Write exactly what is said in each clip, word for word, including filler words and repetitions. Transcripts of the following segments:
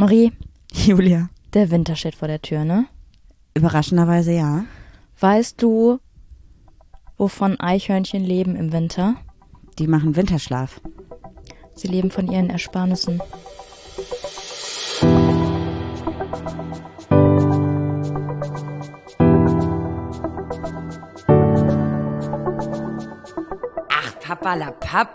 Marie, Julia. der Winter steht vor der Tür, ne? Überraschenderweise ja. Weißt du, wovon Eichhörnchen leben im Winter? Die machen Winterschlaf. Sie leben von ihren Ersparnissen. Ach, Papalapap.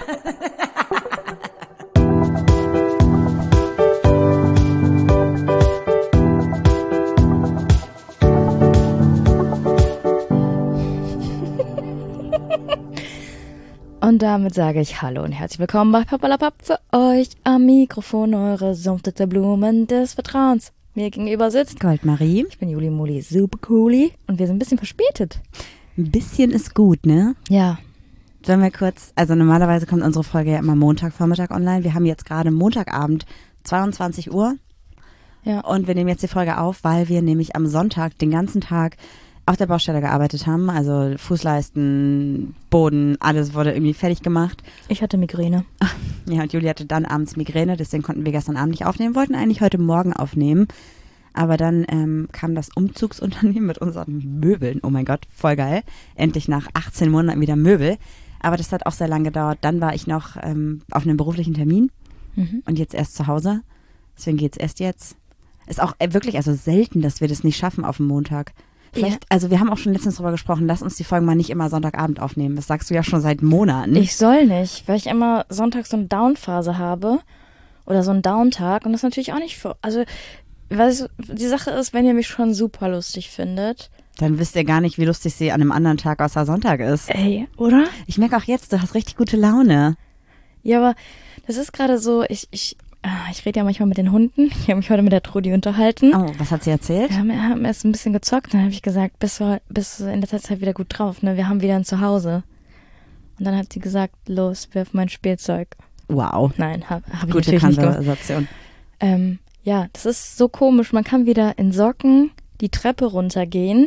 Und damit sage ich Hallo und herzlich willkommen bei Papalapap für euch am Mikrofon, eure sumpfte Blumen des Vertrauens. Mir gegenüber sitzt Goldmarie. Ich bin Juli Muli, super cooli und wir sind ein bisschen verspätet. Ein bisschen ist gut, ne? Ja. Sollen wir kurz, also normalerweise kommt unsere Folge ja immer Montagvormittag online. Wir haben jetzt gerade Montagabend, zweiundzwanzig Uhr. Ja. Und wir nehmen jetzt die Folge auf, weil wir nämlich am Sonntag den ganzen Tag auf der Baustelle gearbeitet haben. Also Fußleisten, Boden, alles wurde irgendwie fertig gemacht. Ich hatte Migräne. Ja, und Juli hatte dann abends Migräne, deswegen konnten wir gestern Abend nicht aufnehmen, wollten eigentlich heute Morgen aufnehmen. Aber dann ähm, kam das Umzugsunternehmen mit unseren Möbeln. Oh mein Gott, voll geil. Endlich nach achtzehn Monaten wieder Möbel. Aber das hat auch sehr lange gedauert. Dann war ich noch ähm, auf einem beruflichen Termin Mhm. und jetzt erst zu Hause. Deswegen geht's erst jetzt. Ist auch äh, wirklich also selten, dass wir das nicht schaffen auf dem Montag. Vielleicht, Ja. also wir haben auch schon letztens drüber gesprochen, lass uns die Folgen mal nicht immer Sonntagabend aufnehmen. Das sagst du ja schon seit Monaten. Ich soll nicht, weil ich immer sonntags so eine Down-Phase habe oder so einen Downtag und das natürlich auch nicht für, also weißt du, die Sache ist, wenn ihr mich schon super lustig findet. Dann wisst ihr gar nicht, wie lustig sie an einem anderen Tag außer Sonntag ist. Ey, oder? Ich merke auch jetzt, du hast richtig gute Laune. Ja, aber das ist gerade so, ich, ich, ah, ich rede ja manchmal mit den Hunden. Ich habe mich heute mit der Trudi unterhalten. Oh, was hat sie erzählt? Wir haben, wir haben erst ein bisschen gezockt, dann habe ich gesagt, bist du, bist du in letzter Zeit wieder gut drauf, ne? Wir haben wieder ein Zuhause. Und dann hat sie gesagt, los, wirf mein Spielzeug. Wow. Nein, habe hab ich Gute natürlich nicht gemacht. Konversation. Ähm, ja, das ist so komisch. Man kann wieder in Socken die Treppe runtergehen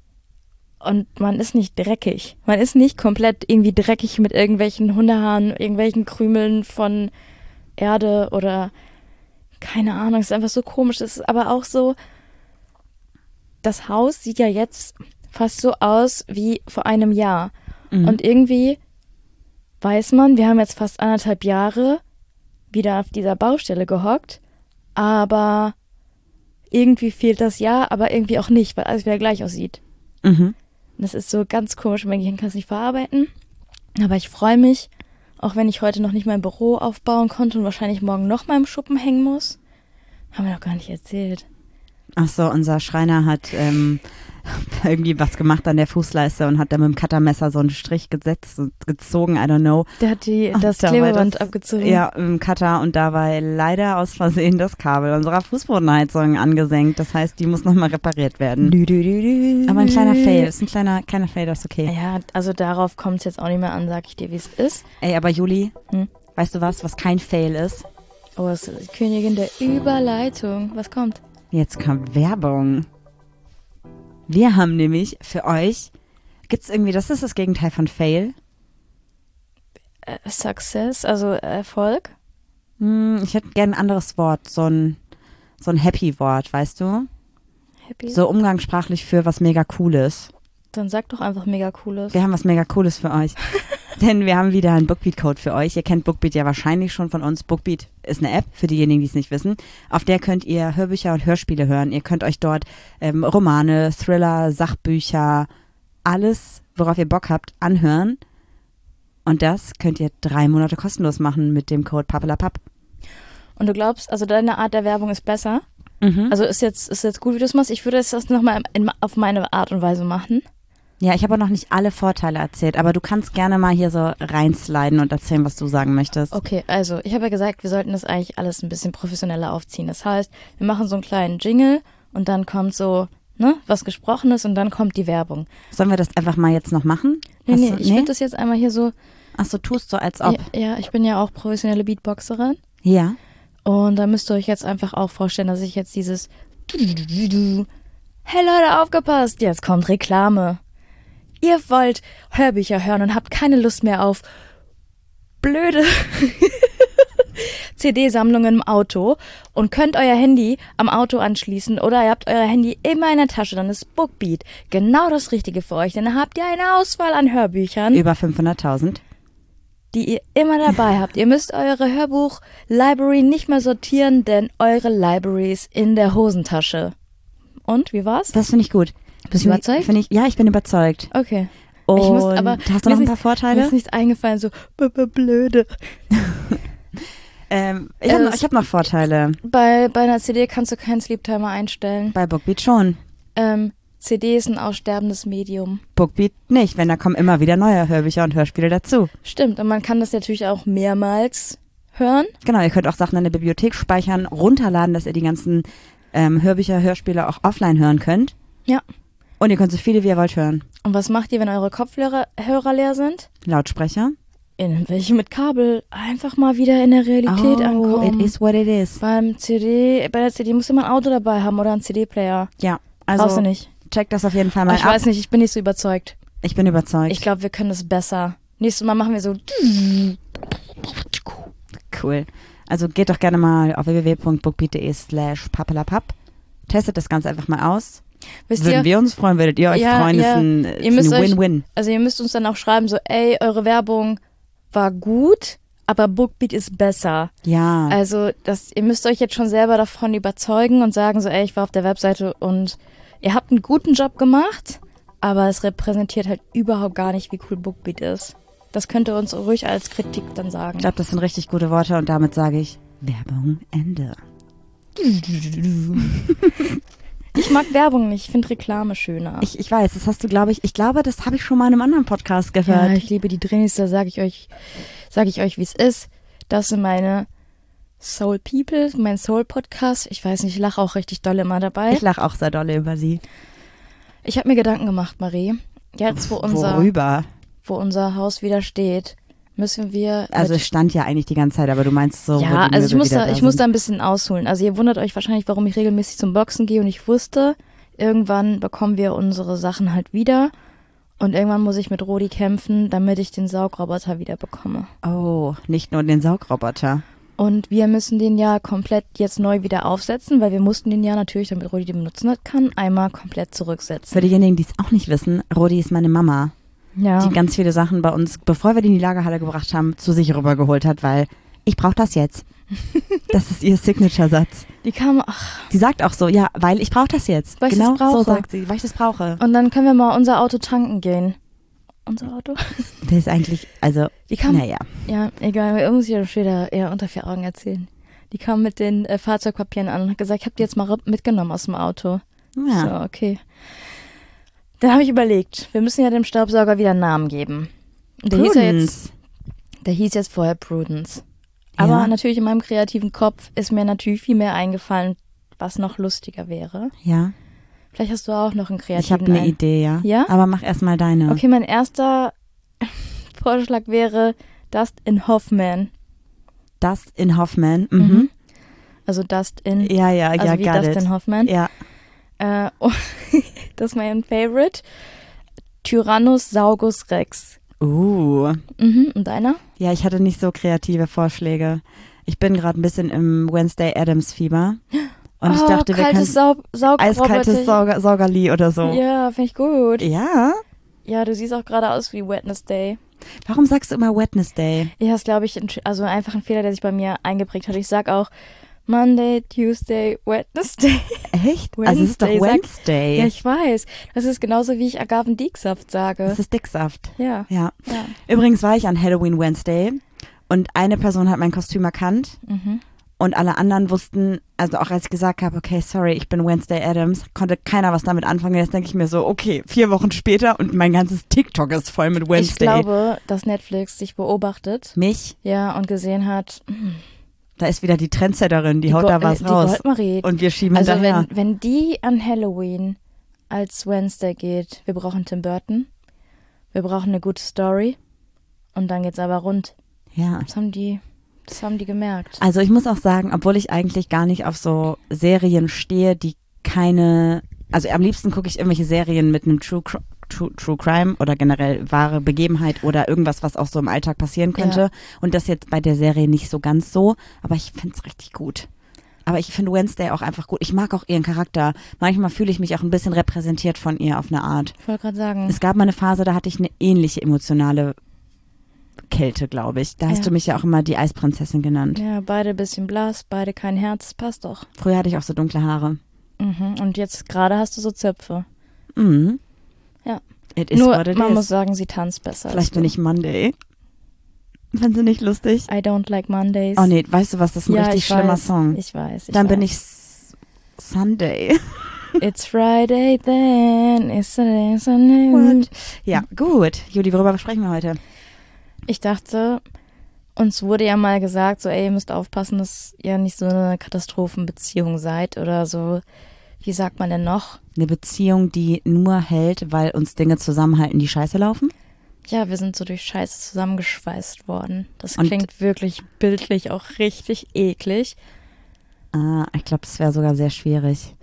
und man ist nicht dreckig. Man ist nicht komplett irgendwie dreckig mit irgendwelchen Hundehaaren, irgendwelchen Krümeln von Erde oder keine Ahnung. Es ist einfach so komisch. Es ist aber auch so, das Haus sieht ja jetzt fast so aus wie vor einem Jahr. Mhm. Und irgendwie weiß man, wir haben jetzt fast anderthalb Jahre wieder auf dieser Baustelle gehockt, aber irgendwie fehlt das Jahr, aber irgendwie auch nicht, weil alles wieder gleich aussieht. Mhm. Das ist so ganz komisch, mein Gehirn kann es nicht verarbeiten, aber ich freue mich, auch wenn ich heute noch nicht mein Büro aufbauen konnte und wahrscheinlich morgen noch mal im Schuppen hängen muss. Haben wir noch gar nicht erzählt. Ach so, unser Schreiner hat ähm, irgendwie was gemacht an der Fußleiste und hat da mit dem Cuttermesser so einen Strich gesetzt und gezogen, I don't know. Der hat die, Und das da war Klebeband das- abgezogen. Ja, im Cutter und da war leider aus Versehen das Kabel unserer Fußbodenheizung angesenkt. Das heißt, die muss nochmal repariert werden. Dü, dü, dü, dü. Aber ein kleiner Fail, ist ein kleiner, kleiner Fail, das ist okay. Ja, also darauf kommt es jetzt auch nicht mehr an, sag ich dir, wie es ist. Ey, aber Juli, Hm? weißt du was, was kein Fail ist? Oh, es ist die Königin der Überleitung. Was kommt? Jetzt kommt Werbung. Wir haben nämlich für euch, gibt's irgendwie, das ist das Gegenteil von Fail. Äh, Success, also Erfolg. Hm, ich hätte gerne ein anderes Wort, so ein, so ein Happy-Wort, weißt du? Happy. So umgangssprachlich für was mega Cooles. Dann sag doch einfach mega cooles. Wir haben was mega Cooles für euch. Denn wir haben wieder einen Bookbeat-Code für euch. Ihr kennt Bookbeat ja wahrscheinlich schon von uns. Bookbeat ist eine App, für diejenigen, die es nicht wissen. Auf der könnt ihr Hörbücher und Hörspiele hören. Ihr könnt euch dort ähm, Romane, Thriller, Sachbücher, alles, worauf ihr Bock habt, anhören. Und das könnt ihr drei Monate kostenlos machen mit dem Code Papalapap. Und du glaubst, also deine Art der Werbung ist besser? Mhm. Also ist jetzt, ist jetzt gut, wie du es machst. Ich würde es das nochmal auf meine Art und Weise machen. Ja, ich habe auch noch nicht alle Vorteile erzählt, aber du kannst gerne mal hier so reinsliden und erzählen, was du sagen möchtest. Okay, also ich habe ja gesagt, wir sollten das eigentlich alles ein bisschen professioneller aufziehen. Das heißt, wir machen so einen kleinen Jingle und dann kommt so, ne, was Gesprochenes und dann kommt die Werbung. Sollen wir das einfach mal jetzt noch machen? Nee, Hast nee, du- ich würde das jetzt einmal hier so, Ach so, tust so, als ob. ja, ja, ich bin ja auch professionelle Beatboxerin Ja. und da müsst ihr euch jetzt einfach auch vorstellen, dass ich jetzt dieses Hey Leute, aufgepasst, jetzt kommt Reklame. Ihr wollt Hörbücher hören und habt keine Lust mehr auf blöde C D-Sammlungen im Auto und könnt euer Handy am Auto anschließen oder ihr habt euer Handy immer in der Tasche, dann ist Bookbeat genau das Richtige für euch. Denn dann habt ihr eine Auswahl an Hörbüchern, Über fünfhunderttausend. die ihr immer dabei habt. Ihr müsst eure Hörbuch-Library nicht mehr sortieren, denn eure Library ist in der Hosentasche. Und, wie war's? Das finde ich gut. Bist du Find ich- überzeugt? Find ich, ja, ich bin überzeugt. Okay. Und Ich muss, aber hast du mir noch ein ist paar nicht- Vorteile? Mir ist nichts eingefallen, so b- b- blöde. Ähm, ich habe Äh, noch, ich hab noch Vorteile. Bei, bei einer C D kannst du keinen Sleep-Timer einstellen. Bei Bookbeat schon. Ähm, C D ist ein aussterbendes Medium. Bookbeat nicht, wenn da kommen immer wieder neue Hörbücher und Hörspiele dazu. Stimmt, und man kann das natürlich auch mehrmals hören. Genau, ihr könnt auch Sachen in der Bibliothek speichern, runterladen, dass ihr die ganzen ähm, Hörbücher, Hörspiele auch offline hören könnt. Ja. Und ihr könnt so viele wie ihr wollt hören. Und was macht ihr, wenn eure Kopfhörer Hörer leer sind? Lautsprecher. In welche mit Kabel einfach mal wieder in der Realität oh, ankommen. it is what it is. Beim C D, bei der C D musst du immer ein Auto dabei haben oder einen C D-Player. Ja, Brauchst also du nicht. checkt das auf jeden Fall mal Ich ab. weiß nicht, ich bin nicht so überzeugt. Ich bin überzeugt. Ich glaube, wir können das besser. Nächstes Mal machen wir so. Cool. Also geht doch gerne mal auf www.bookbeat.de slash pappelapapp. Testet das Ganze einfach mal aus. Wisst Würden ihr, wir uns freuen, würdet ihr euch Ja, freuen. Das ja. ist ein, Ihr ist müsst ein euch- Win-Win. also ihr müsst uns dann auch schreiben, so, ey, eure Werbung war gut, aber Bookbeat ist besser. Ja. Also das, ihr müsst euch jetzt schon selber davon überzeugen und sagen so, ey, ich war auf der Webseite und ihr habt einen guten Job gemacht, aber es repräsentiert halt überhaupt gar nicht, wie cool Bookbeat ist. Das könnt ihr uns ruhig als Kritik dann sagen. Ich glaube, das sind richtig gute Worte und damit sage ich Werbung Ende. Ich mag Werbung nicht, ich finde Reklame schöner. Ich, ich weiß, das hast du, glaube ich, ich glaube, das habe ich schon mal in einem anderen Podcast ja, gehört. ich liebe die Drinis, da sage ich euch, sage ich euch, wie es ist. Das sind meine Soul People, mein Soul Podcast. Ich weiß nicht, ich lache auch richtig doll immer dabei. Ich lache auch sehr dolle über sie. Ich habe mir Gedanken gemacht, Marie. Jetzt, wo unser, Worüber? wo unser Haus wieder steht, müssen wir. Also mit, es stand ja eigentlich die ganze Zeit, aber du meinst so, wo ja, die also ich Möbel muss wieder da, ich muss sind. da ein bisschen ausholen. Also ihr wundert euch wahrscheinlich, warum ich regelmäßig zum Boxen gehe und ich wusste, irgendwann bekommen wir unsere Sachen halt wieder und irgendwann muss ich mit Rodi kämpfen, damit ich den Saugroboter wieder bekomme. Oh, nicht nur den Saugroboter. Und wir müssen den ja komplett jetzt neu wieder aufsetzen, weil wir mussten den ja natürlich, damit Rodi den benutzen kann, einmal komplett zurücksetzen. Für diejenigen, die es auch nicht wissen, Rodi ist meine Mama, Ja. die ganz viele Sachen bei uns, bevor wir die in die Lagerhalle gebracht haben, zu sich rübergeholt hat, weil ich brauche das jetzt. Das ist ihr Signature-Satz. Die kam, ach, Die sagt auch so, ja, weil ich brauche das jetzt. Weil ich genau das brauche. so sagt sie, weil ich das brauche. und dann können wir mal unser Auto tanken gehen. Unser Auto? Das ist eigentlich, also, Die kam, naja. ja, egal, wir muss ich ja später eher unter vier Augen erzählen. Die kam mit den äh, Fahrzeugpapieren an und hat gesagt, ich habe die jetzt mal mitgenommen aus dem Auto. Ja. So, okay. Dann habe ich überlegt, wir müssen ja dem Staubsauger wieder einen Namen geben. Und Der hieß ja jetzt, der hieß jetzt vorher Prudence. Aber Ja. natürlich in meinem kreativen Kopf ist mir natürlich viel mehr eingefallen, was noch lustiger wäre. Ja, Vielleicht hast du auch noch einen kreativen ich habe eine ein- Idee, ja. Ja? Aber mach erst mal deine. Okay, mein erster Vorschlag wäre Dustin Hoffman. Dustin Hoffman. Mhm. Mhm. Also Dustin, Ja, ja, also ja, wie got Dustin it. Hoffman. Ja. Äh, oh, das ist mein Favorite. Tyrannosaurus Rex. Uh. Mhm. Und deiner? Ja, ich hatte nicht so kreative Vorschläge. Ich bin gerade ein bisschen im Wednesday Addams Fieber. Und ich oh, dachte, wir kaltes können Sau eiskaltes Saugroboter. Sauger Saugerli oder so. Ja, finde ich gut. Ja? Ja, du siehst auch gerade aus wie Wednesday. Warum sagst du immer Wednesday? Ja, das glaube ich, ein- also einfach ein Fehler, der sich bei mir eingeprägt hat. Ich sag auch Monday, Tuesday, Wednesday. Echt? Also es ist doch Wednesday, sag- Wednesday. Ja, ich weiß. Das ist genauso, wie ich Agavendicksaft sage. Das ist Dicksaft. Ja, Ja. ja. Übrigens war ich an Halloween Wednesday und eine Person hat mein Kostüm erkannt Mhm. und alle anderen wussten, also auch als ich gesagt habe, okay, sorry, ich bin Wednesday Addams, konnte keiner was damit anfangen. Jetzt denke ich mir so, okay, vier Wochen später und mein ganzes TikTok ist voll mit Wednesday. Ich glaube, dass Netflix dich beobachtet, Mich, ja, und gesehen hat, hm, da ist wieder die Trendsetterin, die, haut Go- da was äh, raus. Die Goldmarie. Und wir schieben Also hinterher. wenn, wenn die an Halloween als Wednesday geht, wir brauchen Tim Burton, wir brauchen eine gute Story und dann geht's aber rund. Ja. Das haben die, das haben die gemerkt. Also ich muss auch sagen, obwohl ich eigentlich gar nicht auf so Serien stehe, die keine, also am liebsten gucke ich irgendwelche Serien mit einem True Cr- True, True Crime oder generell wahre Begebenheit oder irgendwas, was auch so im Alltag passieren könnte. Ja. Und das jetzt bei der Serie nicht so ganz so, aber ich finde es richtig gut. Aber ich finde Wednesday auch einfach gut. Ich mag auch ihren Charakter. Manchmal fühle ich mich auch ein bisschen repräsentiert von ihr auf eine Art. Ich wollte gerade sagen. Es gab mal eine Phase, da hatte ich eine ähnliche emotionale Kälte, glaube ich. Da hast Ja. du mich ja auch immer die Eisprinzessin genannt. Ja, beide ein bisschen blass, beide kein Herz, passt doch. Früher hatte ich auch so dunkle Haare. Mhm. Und jetzt gerade hast du so Zöpfe. Mhm. Ja. It is Nur, what it man is. muss sagen, sie tanzt besser. Vielleicht als bin du. ich Monday. Findest du nicht lustig? I don't like Mondays. Oh nee, weißt du was, das ist ein ja, richtig ich schlimmer weiß, Song. Ich weiß, ich Dann weiß. bin ich S- Sunday. It's Friday then, it's Saturday, Sunday. What? Ja, gut. Judy, worüber sprechen wir heute? Ich dachte, uns wurde ja mal gesagt, so ey, ihr müsst aufpassen, dass ihr nicht so eine Katastrophenbeziehung seid oder so, wie sagt man denn noch? Eine Beziehung, die nur hält, weil uns Dinge zusammenhalten, die scheiße laufen? Ja, wir sind so durch Scheiße zusammengeschweißt worden. Das Und- klingt wirklich bildlich auch richtig eklig. Ah, ich glaube, das wäre sogar sehr schwierig.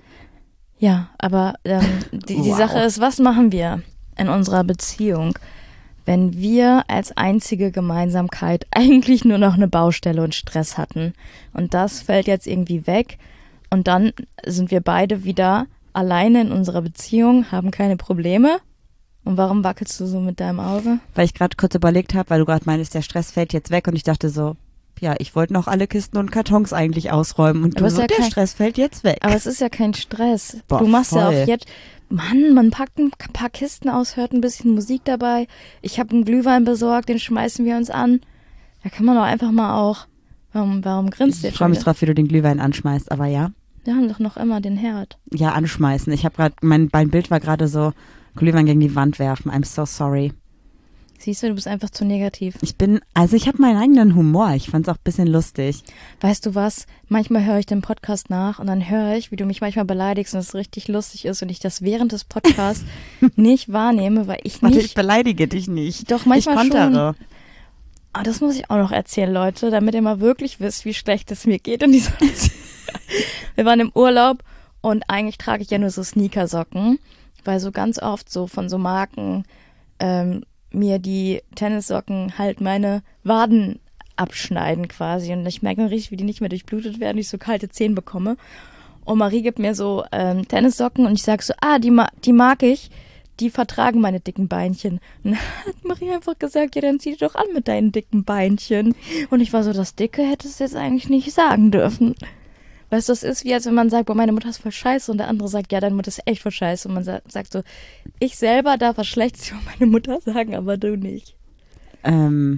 Ja, aber ähm, die, die Wow. Sache ist, was machen wir in unserer Beziehung, wenn wir als einzige Gemeinsamkeit eigentlich nur noch eine Baustelle und Stress hatten? Und das fällt jetzt irgendwie weg und dann sind wir beide wieder alleine in unserer Beziehung, haben keine Probleme. Und warum wackelst du so mit deinem Auge? Weil ich gerade kurz überlegt habe, weil du gerade meinst, der Stress fällt jetzt weg und ich dachte so, ja, ich wollte noch alle Kisten und Kartons eigentlich ausräumen und Aber du ist so, ja der kein- Stress fällt jetzt weg. Aber es ist ja kein Stress. Boah, du machst ja voll. auch jetzt, Mann, man packt ein paar Kisten aus, hört ein bisschen Musik dabei. Ich habe einen Glühwein besorgt, den schmeißen wir uns an. Da kann man doch einfach mal auch, warum, warum grinst ihr Ich freue mich drauf, wie du den Glühwein anschmeißt, aber ja. Wir haben doch noch immer den Herd. Ja, anschmeißen. Ich habe gerade, mein, mein Bild war gerade so, Glühwein gegen die Wand werfen. I'm so sorry. Siehst du, du bist einfach zu negativ. Ich bin, also ich habe meinen eigenen Humor. Ich fand's auch ein bisschen lustig. Weißt du was? Manchmal höre ich den Podcast nach und dann höre ich, wie du mich manchmal beleidigst und es richtig lustig ist und ich das während des Podcasts nicht wahrnehme, weil ich Warte, nicht... ich beleidige dich nicht. Doch, manchmal ich kontere. Ah, das muss ich auch noch erzählen, Leute, damit ihr mal wirklich wisst, wie schlecht es mir geht in dieser Beziehung. Wir waren im Urlaub und eigentlich trage ich ja nur so Sneakersocken, weil so ganz oft so von so Marken ähm, mir die Tennissocken halt meine Waden abschneiden quasi und ich merke dann richtig, wie die nicht mehr durchblutet werden, ich so kalte Zehen bekomme. Und Marie gibt mir so ähm, Tennissocken und ich sage so, ah, die, ma die mag ich, die vertragen meine dicken Beinchen. Und dann hat Marie einfach gesagt, ja, dann zieh die doch an mit deinen dicken Beinchen. Und ich war so, das Dicke hättest du jetzt eigentlich nicht sagen dürfen. Weißt du, das ist wie, als wenn man sagt, boah, meine Mutter ist voll scheiße und der andere sagt, ja, deine Mutter ist echt voll scheiße. Und man sa sagt so, ich selber darf was Schlechtes über meine Mutter sagen, aber du nicht. Ähm,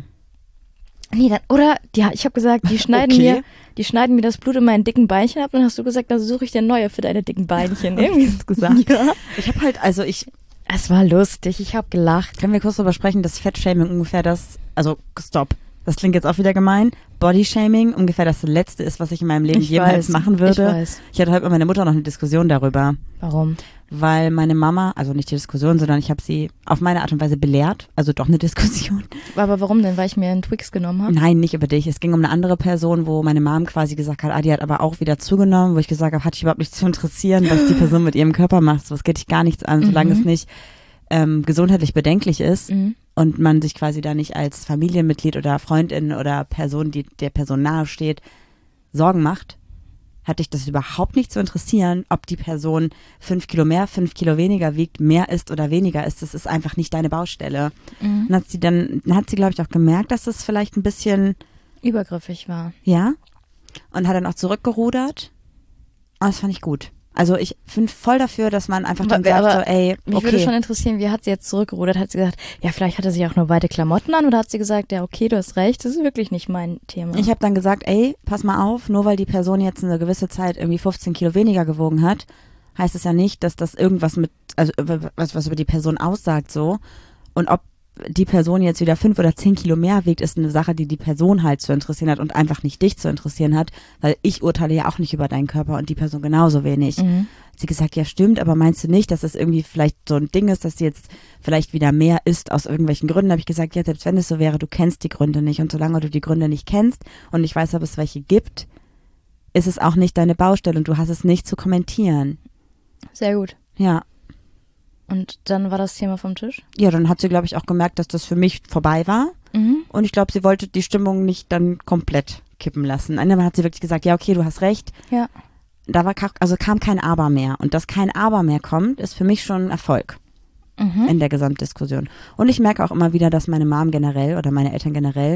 Nee, dann, oder, ja, ich habe gesagt, die schneiden Okay. mir, die schneiden mir das Blut in meinen dicken Beinchen ab. Und dann hast du gesagt, dann suche ich dir neue für deine dicken Beinchen. Irgendwie hast du gesagt? Ja. ich habe halt, also ich, Es war lustig, ich habe gelacht. können wir kurz darüber sprechen, dass Fettshaming ungefähr das, also stopp, das klingt jetzt auch wieder gemein, Bodyshaming ungefähr das Letzte ist, was ich in meinem Leben Ich jemals weiß, machen würde. ich weiß. Ich hatte heute mit meiner Mutter noch eine Diskussion darüber, Warum? weil meine Mama, also nicht die Diskussion, sondern ich habe sie auf meine Art und Weise belehrt, also doch eine Diskussion. Aber warum denn? Weil ich mir einen Twix genommen habe? Nein, nicht über dich. Es ging um eine andere Person, wo meine Mom quasi gesagt hat, ah, die hat aber auch wieder zugenommen, wo ich gesagt habe, hat dich überhaupt nicht zu interessieren, was die Person mit ihrem Körper macht. So, es geht dich gar nichts an, solange Mhm. es nicht ähm, gesundheitlich bedenklich ist Mhm. und man sich quasi da nicht als Familienmitglied oder Freundin oder Person, die der Person nahe steht, Sorgen macht, hat dich das überhaupt nicht zu interessieren, ob die Person fünf Kilo mehr, fünf Kilo weniger wiegt, mehr ist oder weniger ist. Das ist einfach nicht deine Baustelle. Mhm. Und hat sie dann, dann hat sie, glaube ich, auch gemerkt, dass das vielleicht ein bisschen, Übergriffig war. ja, und hat dann auch zurückgerudert. Und das fand ich gut. Also ich bin voll dafür, dass man einfach dann Aber- sagt, aber so, ey, Mich würde schon okay, interessieren, wie hat sie jetzt zurückgerudert? Hat sie gesagt, ja, vielleicht hat er sich auch nur weite Klamotten an oder hat sie gesagt, ja, okay, du hast recht, das ist wirklich nicht mein Thema. ich habe dann gesagt, ey, pass mal auf, nur weil die Person jetzt eine gewisse Zeit irgendwie fünfzehn Kilo weniger gewogen hat, heißt es ja nicht, dass das irgendwas mit, also was, was über die Person aussagt so. Und ob die Person jetzt wieder fünf oder zehn Kilo mehr wiegt, ist eine Sache, die die Person halt zu interessieren hat und einfach nicht dich zu interessieren hat, weil ich urteile ja auch nicht über deinen Körper und die Person genauso wenig. Mhm. Hat sie gesagt, ja stimmt, aber meinst du nicht, dass das irgendwie vielleicht so ein Ding ist, dass sie jetzt vielleicht wieder mehr isst aus irgendwelchen Gründen? Habe ich gesagt, ja, selbst wenn es so wäre, du kennst die Gründe nicht und solange du die Gründe nicht kennst und ich weiß, ob es welche gibt, ist es auch nicht deine Baustelle und du hast es nicht zu kommentieren. Sehr gut. Ja. Und dann war das Thema vom Tisch? Ja, dann hat sie, glaube ich, auch gemerkt, dass das für mich vorbei war. Mhm. Und ich glaube, sie wollte die Stimmung nicht dann komplett kippen lassen. Einmal hat sie wirklich gesagt, ja, okay, du hast recht. Ja. Da war, also kam kein Aber mehr. Und dass kein Aber mehr kommt, ist für mich schon ein Erfolg Mhm. in der Gesamtdiskussion. Und ich merke auch immer wieder, dass meine Mom generell oder meine Eltern generell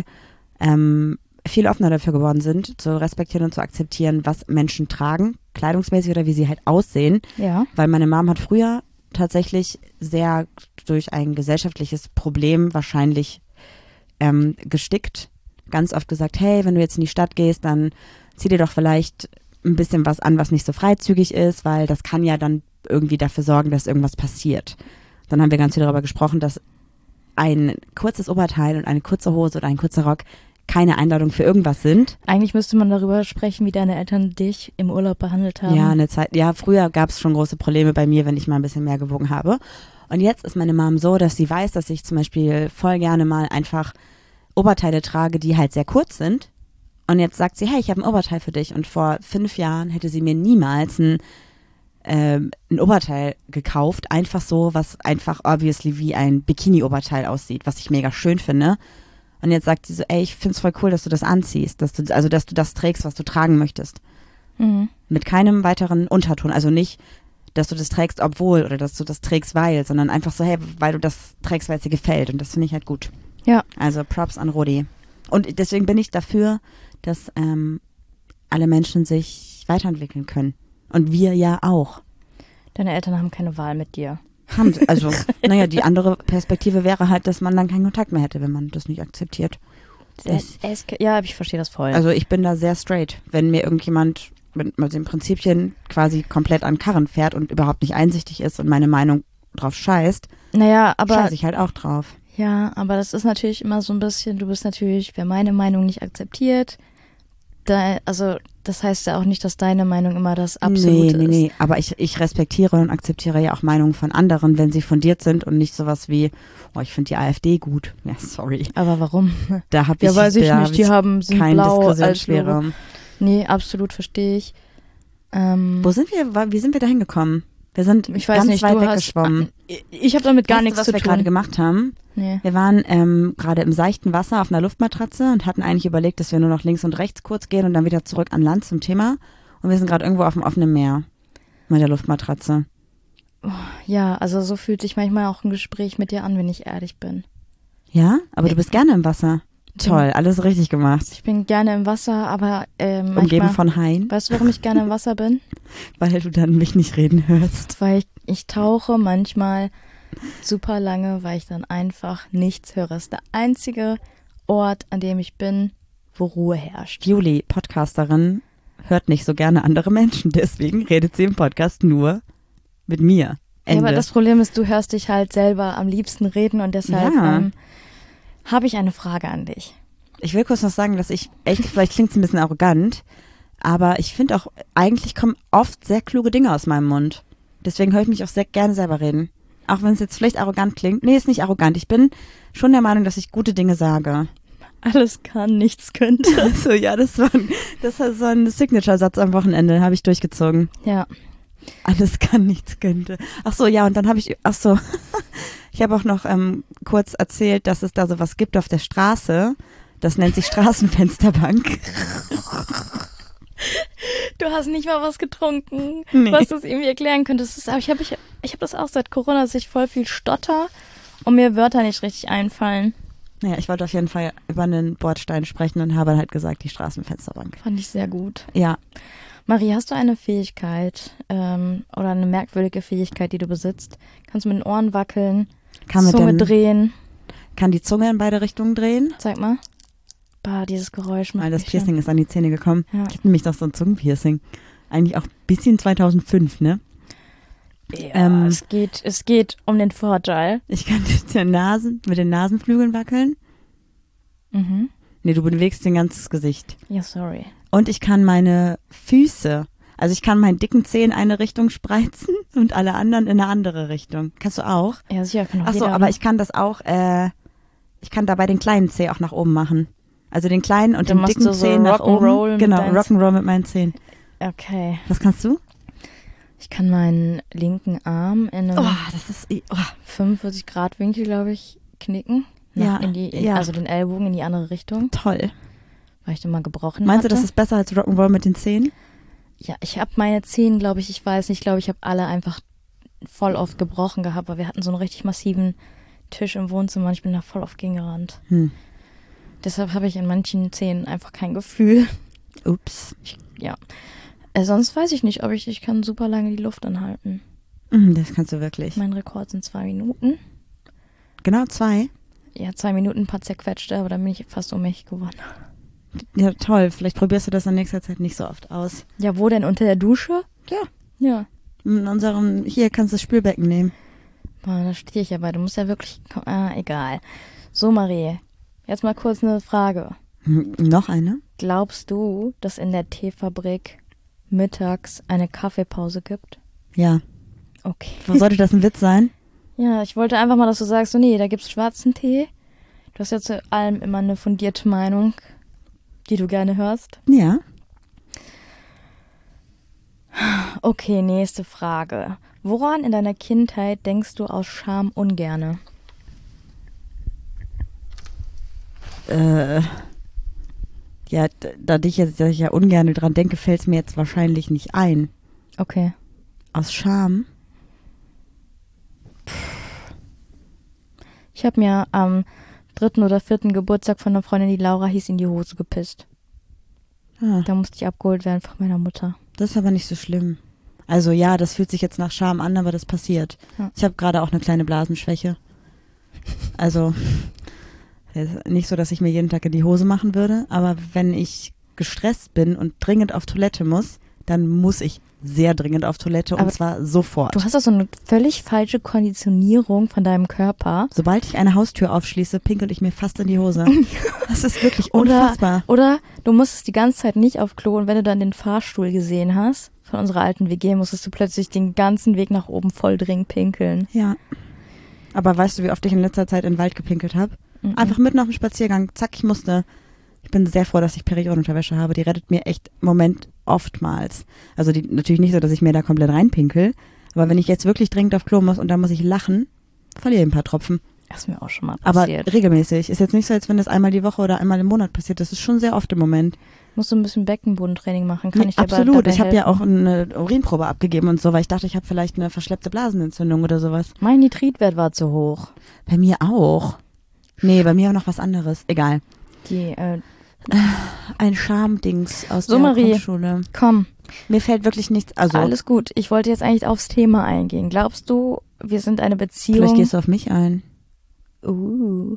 ähm, viel offener dafür geworden sind, zu respektieren und zu akzeptieren, was Menschen tragen, kleidungsmäßig oder wie sie halt aussehen. Ja. Weil meine Mom hat früher tatsächlich sehr durch ein gesellschaftliches Problem wahrscheinlich ähm, gestickt, ganz oft gesagt, hey, wenn du jetzt in die Stadt gehst, dann zieh dir doch vielleicht ein bisschen was an, was nicht so freizügig ist, weil das kann ja dann irgendwie dafür sorgen, dass irgendwas passiert. Dann haben wir ganz viel darüber gesprochen, dass ein kurzes Oberteil und eine kurze Hose oder ein kurzer Rock keine Einladung für irgendwas sind. Eigentlich müsste man darüber sprechen, wie deine Eltern dich im Urlaub behandelt haben. Ja, eine Zeit, ja, früher gab es schon große Probleme bei mir, wenn ich mal ein bisschen mehr gewogen habe. Und jetzt ist meine Mom so, dass sie weiß, dass ich zum Beispiel voll gerne mal einfach Oberteile trage, die halt sehr kurz sind. Und jetzt sagt sie, hey, ich habe ein Oberteil für dich. Und vor fünf Jahren hätte sie mir niemals ein, äh, ein Oberteil gekauft. Einfach so, was einfach obviously wie ein Bikini-Oberteil aussieht, was ich mega schön finde. Und jetzt sagt sie so, ey, ich find's voll cool, dass du das anziehst. Dass du, also, dass du das trägst, was du tragen möchtest. Mhm. Mit keinem weiteren Unterton. Also nicht, dass du das trägst, obwohl, oder dass du das trägst, weil, sondern einfach so, hey, weil du das trägst, weil es dir gefällt. Und das finde ich halt gut. Ja. Also Props an Rodi. Und deswegen bin ich dafür, dass ähm, alle Menschen sich weiterentwickeln können. Und wir ja auch. Deine Eltern haben keine Wahl mit dir. Haben sie. Also, naja, die andere Perspektive wäre halt, dass man dann keinen Kontakt mehr hätte, wenn man das nicht akzeptiert. Es, es, ja, ich verstehe das voll. Also ich bin da sehr straight. Wenn mir irgendjemand mit, mit den Prinzipien quasi komplett an Karren fährt und überhaupt nicht einsichtig ist und meine Meinung drauf scheißt, naja, aber scheiße ich halt auch drauf. Ja, aber das ist natürlich immer so ein bisschen, du bist natürlich, wer meine Meinung nicht akzeptiert, da, also das heißt ja auch nicht, dass deine Meinung immer das Absolute ist. Nee, nee, nee, aber ich, ich respektiere und akzeptiere ja auch Meinungen von anderen, wenn sie fundiert sind und nicht sowas wie, oh, ich finde die AfD gut. Ja, sorry. Aber warum? Da habe Ja, ich, weiß ich da nicht, hab die ich haben, sind keinen blau als Logo. Diskussionsspielraum. Nee, absolut verstehe ich. Ähm, Wo sind wir, wie sind wir da hingekommen? Wir sind ich weiß ganz nicht, weit du weggeschwommen. Hast, ich habe damit gar Weißt du, nichts was zu wir tun. gerade gemacht haben? Nee. Wir waren ähm, gerade im seichten Wasser auf einer Luftmatratze und hatten eigentlich überlegt, dass wir nur noch links und rechts kurz gehen und dann wieder zurück an Land zum Thema. Und wir sind gerade irgendwo auf dem offenen Meer mit der Luftmatratze. Ja, also so fühlt sich manchmal auch ein Gespräch mit dir an, wenn ich ehrlich bin. Ja, aber du bist gerne im Wasser. Toll, alles richtig gemacht. Ich bin gerne im Wasser, aber ähm, manchmal, Umgeben von Haien. Weißt du, warum ich gerne im Wasser bin? Weil du dann mich nicht reden hörst. Weil ich, ich tauche manchmal super lange, weil ich dann einfach nichts höre. Das ist der einzige Ort, an dem ich bin, wo Ruhe herrscht. Juli, Podcasterin, hört nicht so gerne andere Menschen, deswegen redet sie im Podcast nur mit mir. Ende. Ja, aber das Problem ist, du hörst dich halt selber am liebsten reden und deshalb Ja. ähm, habe ich eine Frage an dich. Ich will kurz noch sagen, dass ich echt, vielleicht klingt es ein bisschen arrogant, aber ich finde auch, eigentlich kommen oft sehr kluge Dinge aus meinem Mund. Deswegen höre ich mich auch sehr gerne selber reden. Auch wenn es jetzt vielleicht arrogant klingt. Nee, ist nicht arrogant. Ich bin schon der Meinung, dass ich gute Dinge sage. Alles kann, nichts könnte. Also ja, das war, ein, das war so ein Signature-Satz am Wochenende, habe ich durchgezogen. Ja. Alles kann, nichts könnte. Ach so, ja, und dann habe ich, ach so, ich habe auch noch ähm, kurz erzählt, dass es da sowas gibt auf der Straße. Das nennt sich Straßenfensterbank. Du hast nicht mal was getrunken, Nee. was du es irgendwie erklären könntest. Das ist, aber ich habe ich, ich hab das auch seit Corona, dass ich voll viel stotter und mir Wörter nicht richtig einfallen. Naja, ich wollte auf jeden Fall über einen Bordstein sprechen und habe halt gesagt, die Straßenfensterbank. Fand ich sehr gut. Ja, Marie, hast du eine Fähigkeit ähm, oder eine merkwürdige Fähigkeit, die du besitzt? Kannst du mit den Ohren wackeln, kann, mit Zunge den, drehen? kann die Zunge in beide Richtungen drehen? Zeig mal. Bah, dieses Geräusch macht Weil das mich schon- Piercing ist an die Zähne gekommen. Ja. Ich habe nämlich doch so ein Zungenpiercing. Eigentlich auch bisschen zweitausendfünf, ne? Ja, Ähm, es geht, es geht um den Vorteil. Ich kann mit den Nasen, mit den Nasenflügeln wackeln. Mhm. Nee, du bewegst dein ganzes Gesicht. Ja, sorry. Und ich kann meine Füße, also ich kann meinen dicken Zeh in eine Richtung spreizen und alle anderen in eine andere Richtung. Kannst du auch? Ja, sicher, kann auch Ach so, jeder, aber ne? ich kann das auch, äh, ich kann dabei den kleinen Zeh auch nach oben machen. Also den kleinen und Dann den machst dicken du so Zeh nach Rock'n'Roll oben. mit Genau, deinen- Rock'n'Roll mit meinen Zehen. Okay. Was kannst du? Ich kann meinen linken Arm in einem Oh, das ist, oh. fünfundvierzig Grad Winkel, glaube ich, knicken. Nach, Ja, in die, in, ja. Also den Ellbogen in die andere Richtung, Toll. weil ich den mal gebrochen Meinst hatte. du, das ist besser als Rock'n'Roll mit den Zehen? Ja, ich habe meine Zehen, glaube ich, ich weiß nicht, ich glaube, ich habe alle einfach voll oft gebrochen gehabt, weil wir hatten so einen richtig massiven Tisch im Wohnzimmer und ich bin da voll oft gegengerannt. Hm. Deshalb habe ich in manchen Zähnen einfach kein Gefühl. Ups. Ich, ja. Äh, sonst weiß ich nicht, ob ich, ich kann super lange die Luft anhalten. Mhm, das kannst du wirklich. Mein Rekord sind zwei Minuten. Genau zwei? Ja, zwei Minuten, ein paar zerquetschte, aber dann bin ich fast ohnmächtig geworden. Ja, toll. Vielleicht probierst du das in nächster Zeit nicht so oft aus. Ja, wo denn? Unter der Dusche? Ja. Ja. In unserem, hier kannst du das Spülbecken nehmen. Boah, da stehe ich aber. Du musst ja wirklich, ah, egal. So, Marie, jetzt mal kurz eine Frage. Hm, noch eine? Glaubst du, dass in der Teefabrik mittags eine Kaffeepause gibt? Ja. Okay. Sollte das ein Witz sein? Ja, ich wollte einfach mal, dass du sagst, so nee, da gibt's schwarzen Tee. Du hast ja zu allem immer eine fundierte Meinung, die du gerne hörst. Ja. Okay, nächste Frage. Woran in deiner Kindheit denkst du aus Scham ungerne? Äh, ja, d- da ich jetzt dass ich ja ungern dran denke, fällt es mir jetzt wahrscheinlich nicht ein. Okay. Aus Scham? Ich habe mir am dritten oder vierten Geburtstag von einer Freundin, die Laura hieß, in die Hose gepisst. Ah, Da musste ich abgeholt werden von meiner Mutter. das ist aber nicht so schlimm. Also ja, das fühlt sich jetzt nach Scham an, aber das passiert. Ja. Ich habe gerade auch eine kleine Blasenschwäche. Also es ist nicht so, dass ich mir jeden Tag in die Hose machen würde, aber wenn ich gestresst bin und dringend auf Toilette muss, dann muss ich sehr dringend auf Toilette und Aber zwar sofort. Du hast doch so eine völlig falsche Konditionierung von deinem Körper. Sobald ich eine Haustür aufschließe, pinkel ich mir fast in die Hose. Das ist wirklich Oder, unfassbar. oder du musstest die ganze Zeit nicht auf Klo und wenn du dann den Fahrstuhl gesehen hast von unserer alten W G, musstest du plötzlich den ganzen Weg nach oben voll dringend pinkeln. Ja. Aber weißt du, wie oft ich in letzter Zeit in den Wald gepinkelt habe? Mhm. Einfach mitten auf dem Spaziergang. Zack, ich musste. Ich bin sehr froh, dass ich Periodenunterwäsche habe. Die rettet mir echt im Moment oftmals. Also die, natürlich nicht so, dass ich mir da komplett reinpinkel. Aber wenn ich jetzt wirklich dringend auf Klo muss und da muss ich lachen, verliere ich ein paar Tropfen. Das ist mir auch schon mal Aber passiert. regelmäßig. Ist jetzt nicht so, als wenn das einmal die Woche oder einmal im Monat passiert. Das ist schon sehr oft im Moment. Musst du ein bisschen Beckenbodentraining machen? Kann Nee, ich dir absolut. dabei Ich habe ja helfen? auch eine Urinprobe abgegeben und so, weil ich dachte, ich habe vielleicht eine verschleppte Blasenentzündung oder sowas. Mein Nitritwert war zu hoch. Bei mir auch. Nee, bei mir auch noch was anderes. Egal. Die, äh, Ein Schamdings aus So, der Marie. Grundschule. komm, Mir fällt wirklich nichts. Also, alles gut. Ich wollte jetzt eigentlich aufs Thema eingehen. Glaubst du, wir sind eine Beziehung, vielleicht gehst du auf mich ein. uh,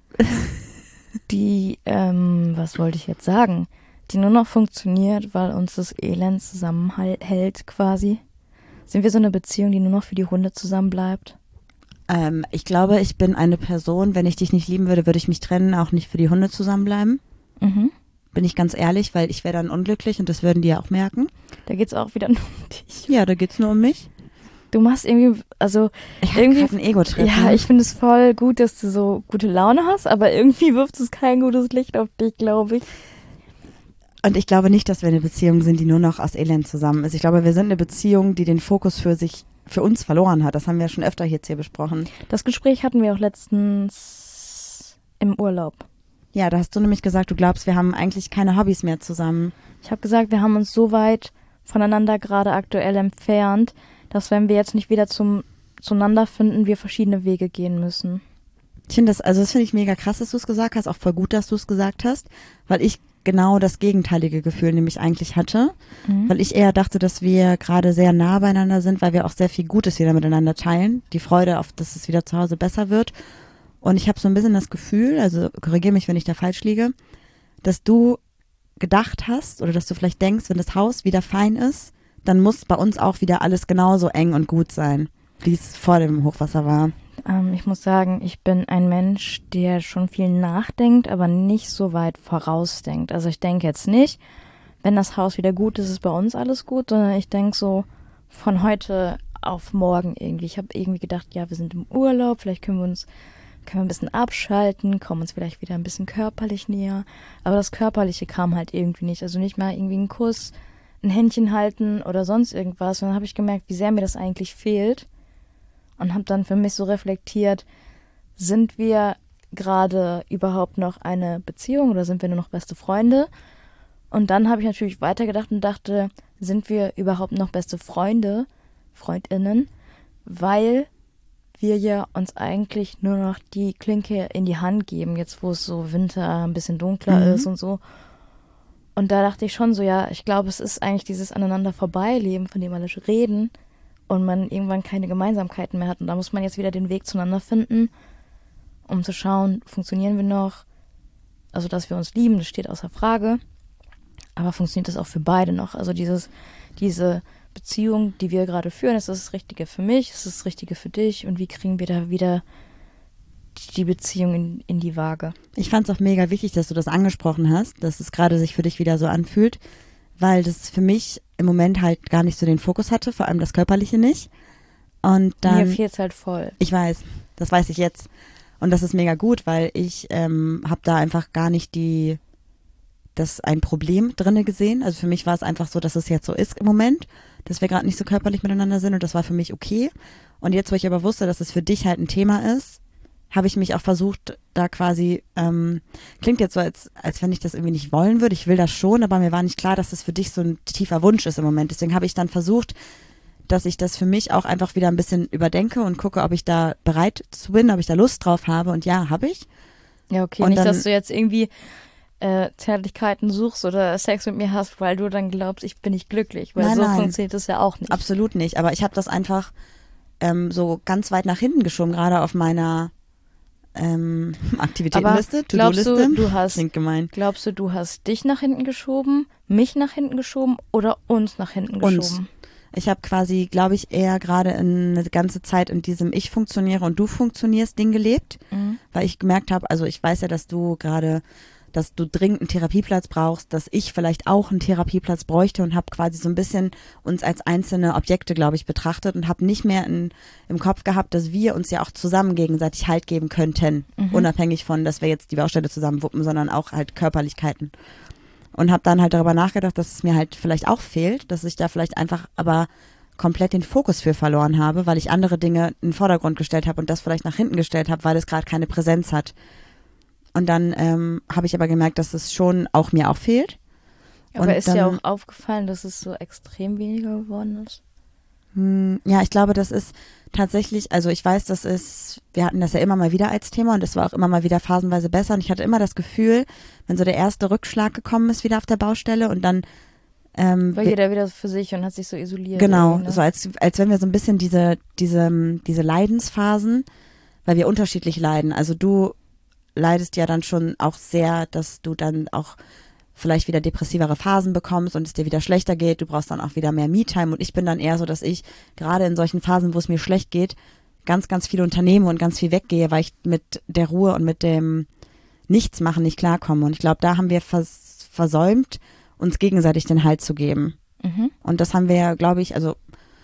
die, ähm, was wollte ich jetzt sagen? Die nur noch funktioniert, weil uns das Elend zusammenhält quasi? Sind wir so eine Beziehung, die nur noch für die Hunde zusammenbleibt? Ähm, ich glaube, ich bin eine Person, wenn ich dich nicht lieben würde, würde ich mich trennen, auch nicht für die Hunde zusammenbleiben. Mhm. Bin ich ganz ehrlich, weil ich wäre dann unglücklich und das würden die ja auch merken. Da geht's auch wieder nur um dich. Ja, da geht's nur um mich. Du machst irgendwie, also Ich habe Irgendwie- gerade einen Ego-Trip. ja, ne? ich finde es voll gut, dass du so gute Laune hast, aber irgendwie wirft es kein gutes Licht auf dich, glaube ich. Und ich glaube nicht, dass wir eine Beziehung sind, die nur noch aus Elend zusammen ist. Ich glaube, wir sind eine Beziehung, die den Fokus für sich, für uns verloren hat. Das haben wir schon öfter jetzt hier besprochen. Das Gespräch hatten wir auch letztens im Urlaub. Ja, da hast du nämlich gesagt, du glaubst, wir haben eigentlich keine Hobbys mehr zusammen. Ich habe gesagt, wir haben uns so weit voneinander gerade aktuell entfernt, dass wenn wir jetzt nicht wieder zum zueinander finden, wir verschiedene Wege gehen müssen. Ich finde das, also das finde ich mega krass, dass du es gesagt hast, auch voll gut, dass du es gesagt hast, weil ich genau das gegenteilige Gefühl nämlich eigentlich hatte, Mhm. weil ich eher dachte, dass wir gerade sehr nah beieinander sind, weil wir auch sehr viel Gutes wieder miteinander teilen, die Freude auf, dass es wieder zu Hause besser wird. Und ich habe so ein bisschen das Gefühl, also korrigiere mich, wenn ich da falsch liege, dass du gedacht hast oder dass du vielleicht denkst, wenn das Haus wieder fein ist, dann muss bei uns auch wieder alles genauso eng und gut sein, wie es vor dem Hochwasser war. Ähm, ich muss sagen, ich bin ein Mensch, der schon viel nachdenkt, aber nicht so weit vorausdenkt. Also ich denke jetzt nicht, wenn das Haus wieder gut ist, ist bei uns alles gut, sondern ich denke so von heute auf morgen irgendwie. Ich habe irgendwie gedacht, ja, wir sind im Urlaub, vielleicht können wir uns können wir ein bisschen abschalten, kommen uns vielleicht wieder ein bisschen körperlich näher. Aber das Körperliche kam halt irgendwie nicht. Also nicht mal irgendwie ein Kuss, ein Händchen halten oder sonst irgendwas. Und dann habe ich gemerkt, wie sehr mir das eigentlich fehlt. Und habe dann für mich so reflektiert, sind wir gerade überhaupt noch eine Beziehung oder sind wir nur noch beste Freunde? Und dann habe ich natürlich weitergedacht und dachte, sind wir überhaupt noch beste Freunde, FreundInnen? Weil wir ja uns eigentlich nur noch die Klinke in die Hand geben, jetzt wo es so Winter ein bisschen dunkler Mhm. ist und so. Und da dachte ich schon so, ja, ich glaube, es ist eigentlich dieses aneinander vorbeileben, von dem alle reden und man irgendwann keine Gemeinsamkeiten mehr hat. Und da muss man jetzt wieder den Weg zueinander finden, um zu schauen, funktionieren wir noch? Also, dass wir uns lieben, das steht außer Frage. Aber funktioniert das auch für beide noch? Also dieses, diese Beziehung, die wir gerade führen, ist das das Richtige für mich, ist das das Richtige für dich? Und wie kriegen wir da wieder die Beziehung in, in die Waage? Ich fand es auch mega wichtig, dass du das angesprochen hast, dass es gerade sich für dich wieder so anfühlt, weil das für mich im Moment halt gar nicht so den Fokus hatte, vor allem das Körperliche nicht. Und dann, Mir fehlt es halt voll. Ich weiß, das weiß ich jetzt. Und das ist mega gut, weil ich ähm, habe da einfach gar nicht die, das ein Problem drinne gesehen. Also für mich war es einfach so, dass es jetzt so ist im Moment, dass wir gerade nicht so körperlich miteinander sind und das war für mich okay. Und jetzt, wo ich aber wusste, dass es für dich halt ein Thema ist, habe ich mich auch versucht, da quasi, ähm, klingt jetzt so, als, als wenn ich das irgendwie nicht wollen würde. Ich will das schon, aber mir war nicht klar, dass das für dich so ein tiefer Wunsch ist im Moment. Deswegen habe ich dann versucht, dass ich das für mich auch einfach wieder ein bisschen überdenke und gucke, ob ich da bereit zu bin, ob ich da Lust drauf habe. Und ja, habe ich. Ja, okay, Und nicht, dann- dass du jetzt irgendwie äh, Zärtlichkeiten suchst oder Sex mit mir hast, weil du dann glaubst, ich bin nicht glücklich. Weil Nein, so nein. funktioniert das ja auch nicht. Absolut nicht. Aber ich habe das einfach ähm, so ganz weit nach hinten geschoben, gerade auf meiner ähm, Aktivitätenliste, glaubst du, To-Do-Liste. du hast, Klingt gemein. glaubst du, du hast dich nach hinten geschoben, mich nach hinten geschoben oder uns nach hinten Uns. geschoben? Ich habe quasi, glaube ich, eher gerade eine ganze Zeit in diesem Ich funktioniere und du funktionierst Ding gelebt, Mhm. weil ich gemerkt habe, also ich weiß ja, dass du gerade, dass du dringend einen Therapieplatz brauchst, dass ich vielleicht auch einen Therapieplatz bräuchte und habe quasi so ein bisschen uns als einzelne Objekte, glaube ich, betrachtet und habe nicht mehr in, im Kopf gehabt, dass wir uns ja auch zusammen gegenseitig Halt geben könnten, Mhm. unabhängig von, dass wir jetzt die Baustelle zusammen wuppen, sondern auch halt Körperlichkeiten. Und habe dann halt darüber nachgedacht, dass es mir halt vielleicht auch fehlt, dass ich da vielleicht einfach aber komplett den Fokus für verloren habe, weil ich andere Dinge in den Vordergrund gestellt habe und das vielleicht nach hinten gestellt habe, weil es gerade keine Präsenz hat. Und dann ähm, habe ich aber gemerkt, dass es schon auch mir auch fehlt. Aber Und ist dir dann- auch aufgefallen, dass es so extrem weniger geworden ist? Hm, ja, ich glaube, das ist tatsächlich, also ich weiß, das ist, wir hatten das ja immer mal wieder als Thema und es war auch immer mal wieder phasenweise besser und ich hatte immer das Gefühl, wenn so der erste Rückschlag gekommen ist wieder auf der Baustelle und dann ähm, War wir- jeder wieder für sich und hat sich so isoliert. Genau, irgendwie, ne? so als, als wenn wir so ein bisschen diese, diese, diese Leidensphasen, weil wir unterschiedlich leiden. Also du leidest ja dann schon auch sehr, dass du dann auch vielleicht wieder depressivere Phasen bekommst und es dir wieder schlechter geht. Du brauchst dann auch wieder mehr Me-Time und ich bin dann eher so, dass ich gerade in solchen Phasen, wo es mir schlecht geht, ganz, ganz viel unternehme und ganz viel weggehe, weil ich mit der Ruhe und mit dem Nichtsmachen nicht klarkomme. Und ich glaube, da haben wir vers versäumt, uns gegenseitig den Halt zu geben. Mhm. Und das haben wir ja, glaube ich, also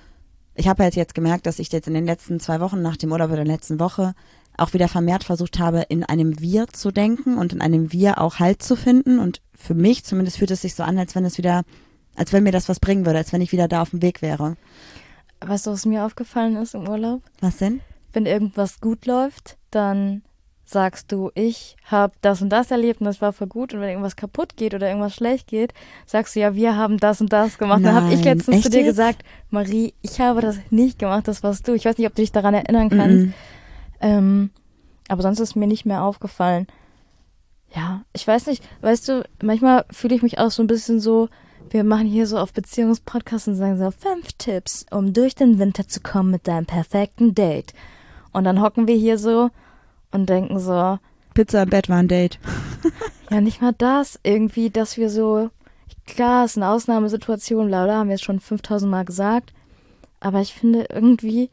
ich habe halt jetzt gemerkt, dass ich jetzt in den letzten zwei Wochen nach dem Urlaub oder der letzten Woche auch wieder vermehrt versucht habe, in einem Wir zu denken und in einem Wir auch Halt zu finden. Und für mich zumindest fühlt es sich so an, als wenn es wieder, als wenn mir das was bringen würde, als wenn ich wieder da auf dem Weg wäre. Weißt du, was mir aufgefallen ist im Urlaub? Was denn? Wenn irgendwas gut läuft, dann sagst du, ich habe das und das erlebt und das war voll gut. Und wenn irgendwas kaputt geht oder irgendwas schlecht geht, sagst du, ja, wir haben das und das gemacht. Dann habe ich Nein, letztens zu echt dir jetzt? gesagt, Marie, ich habe das nicht gemacht, das warst du. Ich weiß nicht, ob du dich daran erinnern kannst. Mhm. Ähm, aber sonst ist mir nicht mehr aufgefallen. Ja, ich weiß nicht, weißt du, manchmal fühle ich mich auch so ein bisschen so, wir machen hier so auf Beziehungspodcasts und sagen so, fünf Tipps, um durch den Winter zu kommen mit deinem perfekten Date. Und dann hocken wir hier so und denken so, Pizza im Bett war ein Date. ja, nicht mal das, irgendwie, dass wir so, klar, es ist eine Ausnahmesituation, bla bla, haben wir jetzt schon fünftausend Mal gesagt, aber ich finde irgendwie,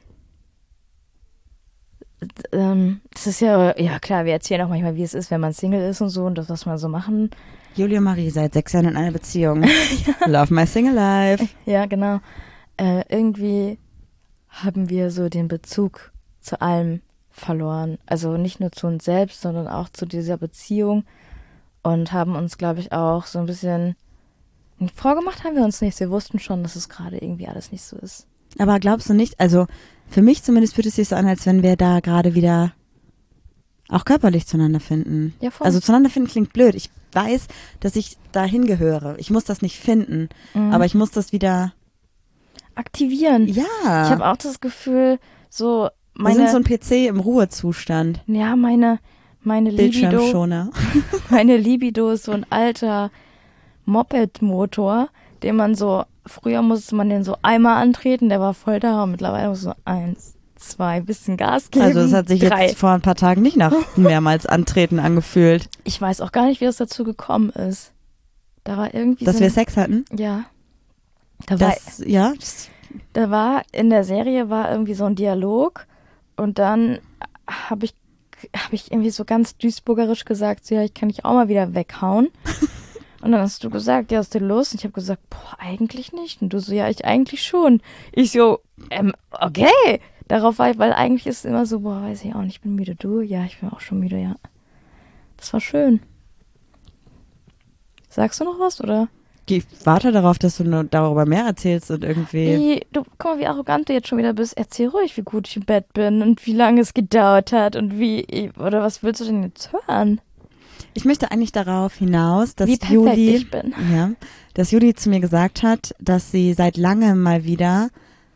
ähm, das ist ja, ja klar, wir erzählen auch manchmal, wie es ist, wenn man Single ist und so und das, was wir so machen. Julia Marie, seit sechs Jahren in einer Beziehung. Love my single life. Ja, genau. Äh, irgendwie haben wir so den Bezug zu allem verloren. Also nicht nur zu uns selbst, sondern auch zu dieser Beziehung und haben uns, glaube ich, auch so ein bisschen Und vorgemacht haben wir uns nichts. Wir wussten schon, dass es gerade irgendwie alles nicht so ist. Aber glaubst du nicht, also für mich zumindest fühlt es sich so an, als wenn wir da gerade wieder auch körperlich zueinander finden. Ja, voll. Also zueinander finden klingt blöd. Ich weiß, dass ich dahin gehöre. Ich muss das nicht finden, Mhm. aber ich muss das wieder aktivieren. Ja. Ich habe auch das Gefühl, so meine... Wir sind so ein P C im Ruhezustand. Ja, meine, meine Libido... Bildschirmschoner. Meine Libido ist so ein alter Moped-Motor, den man so... Früher musste man den so einmal antreten, der war voll da und mittlerweile muss so eins, zwei, bisschen Gas geben. Also es hat sich drei. jetzt vor ein paar Tagen nicht nach mehrmals Antreten angefühlt. Ich weiß auch gar nicht, wie das dazu gekommen ist. Da war irgendwie Dass so wir ein, Sex hatten? Ja. Da war, Das, ja. das- da war, in der Serie war irgendwie so ein Dialog und dann habe ich, hab ich irgendwie so ganz duisburgerisch gesagt, so, ja, ich kann dich auch mal wieder weghauen. Und dann hast du gesagt, ja, hast du Lust? Und ich habe gesagt, boah, eigentlich nicht. Und du so, ja, ich eigentlich schon. Ich so, ähm, okay. Darauf war ich, weil eigentlich ist es immer so, boah, weiß ich auch nicht, ich bin müde. Du? Ja, ich bin auch schon müde, ja. Das war schön. Sagst du noch was, oder? Ich warte darauf, dass du nur darüber mehr erzählst und irgendwie. Wie, du, guck mal, wie arrogant du jetzt schon wieder bist. Erzähl ruhig, wie gut ich im Bett bin und wie lange es gedauert hat und wie, oder was willst du denn jetzt hören? Ich möchte eigentlich darauf hinaus, dass Wie perfekt Juli, ich bin. ja, dass Juli zu mir gesagt hat, dass sie seit langem mal wieder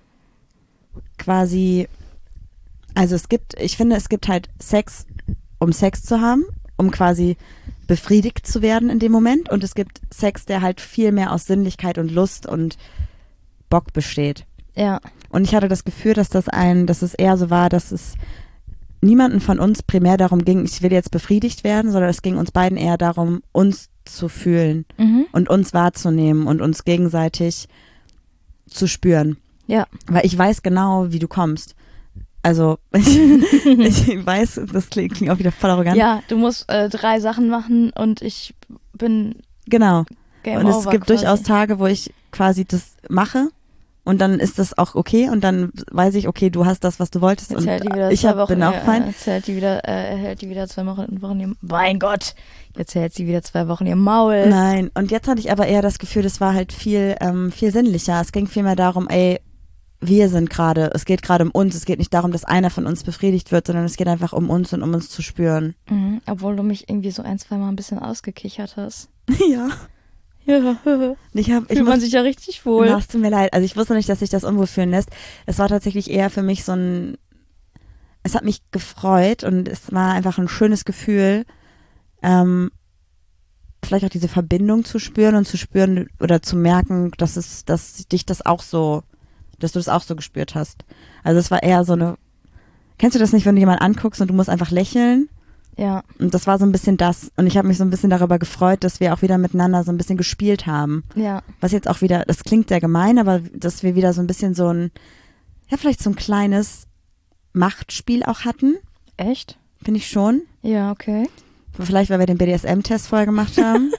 quasi, also es gibt, ich finde, es gibt halt Sex, um Sex zu haben, um quasi befriedigt zu werden in dem Moment, und es gibt Sex, der halt viel mehr aus Sinnlichkeit und Lust und Bock besteht. Ja. Und ich hatte das Gefühl, dass das ein, dass es eher so war, dass es niemanden von uns primär darum ging, ich will jetzt befriedigt werden, sondern es ging uns beiden eher darum, uns zu fühlen Mhm. und uns wahrzunehmen und uns gegenseitig zu spüren. Ja. Weil ich weiß genau, wie du kommst. Also ich, ich weiß, das klingt, klingt auch wieder voll arrogant. Ja, du musst äh, drei Sachen machen und ich bin Genau. Game Und es over gibt quasi. durchaus Tage, wo ich quasi das mache. Und dann ist das auch okay und dann weiß ich, okay, du hast das, was du wolltest, Jetzt und hält die wieder ich zwei hab, Wochen, bin auch äh, fein. Jetzt hält die wieder, äh, hält die wieder zwei Wochen, Wochen ihr, mein Gott, jetzt hält sie wieder zwei Wochen ihr Maul. Nein, und jetzt hatte ich aber eher das Gefühl, das war halt viel, ähm, viel sinnlicher. Es ging viel mehr darum, ey, wir sind gerade, es geht gerade um uns, es geht nicht darum, dass einer von uns befriedigt wird, sondern es geht einfach um uns und um uns zu spüren. Mhm, obwohl du mich irgendwie so ein, zwei Mal ein bisschen ausgekichert hast. Ja. Ja, Ich hab, ich fühlt man muss, sich ja richtig wohl. Na, es tut mir leid. Also ich wusste nicht, dass sich das unwohl fühlen lässt. Es war tatsächlich eher für mich so ein, es hat mich gefreut und es war einfach ein schönes Gefühl, ähm, vielleicht auch diese Verbindung zu spüren und zu spüren oder zu merken, dass es, dass dich das auch so, dass du das auch so gespürt hast. Also es war eher so eine, kennst du das nicht, wenn du jemanden anguckst und du musst einfach lächeln? Ja. Und das war so ein bisschen das. Und ich habe mich so ein bisschen darüber gefreut, dass wir auch wieder miteinander so ein bisschen gespielt haben. Ja. Was jetzt auch wieder, das klingt sehr gemein, aber dass wir wieder so ein bisschen so ein, ja, vielleicht so ein kleines Machtspiel auch hatten, Echt? finde ich schon. Ja, okay. Vielleicht, weil wir den B D S M-Test vorher gemacht haben.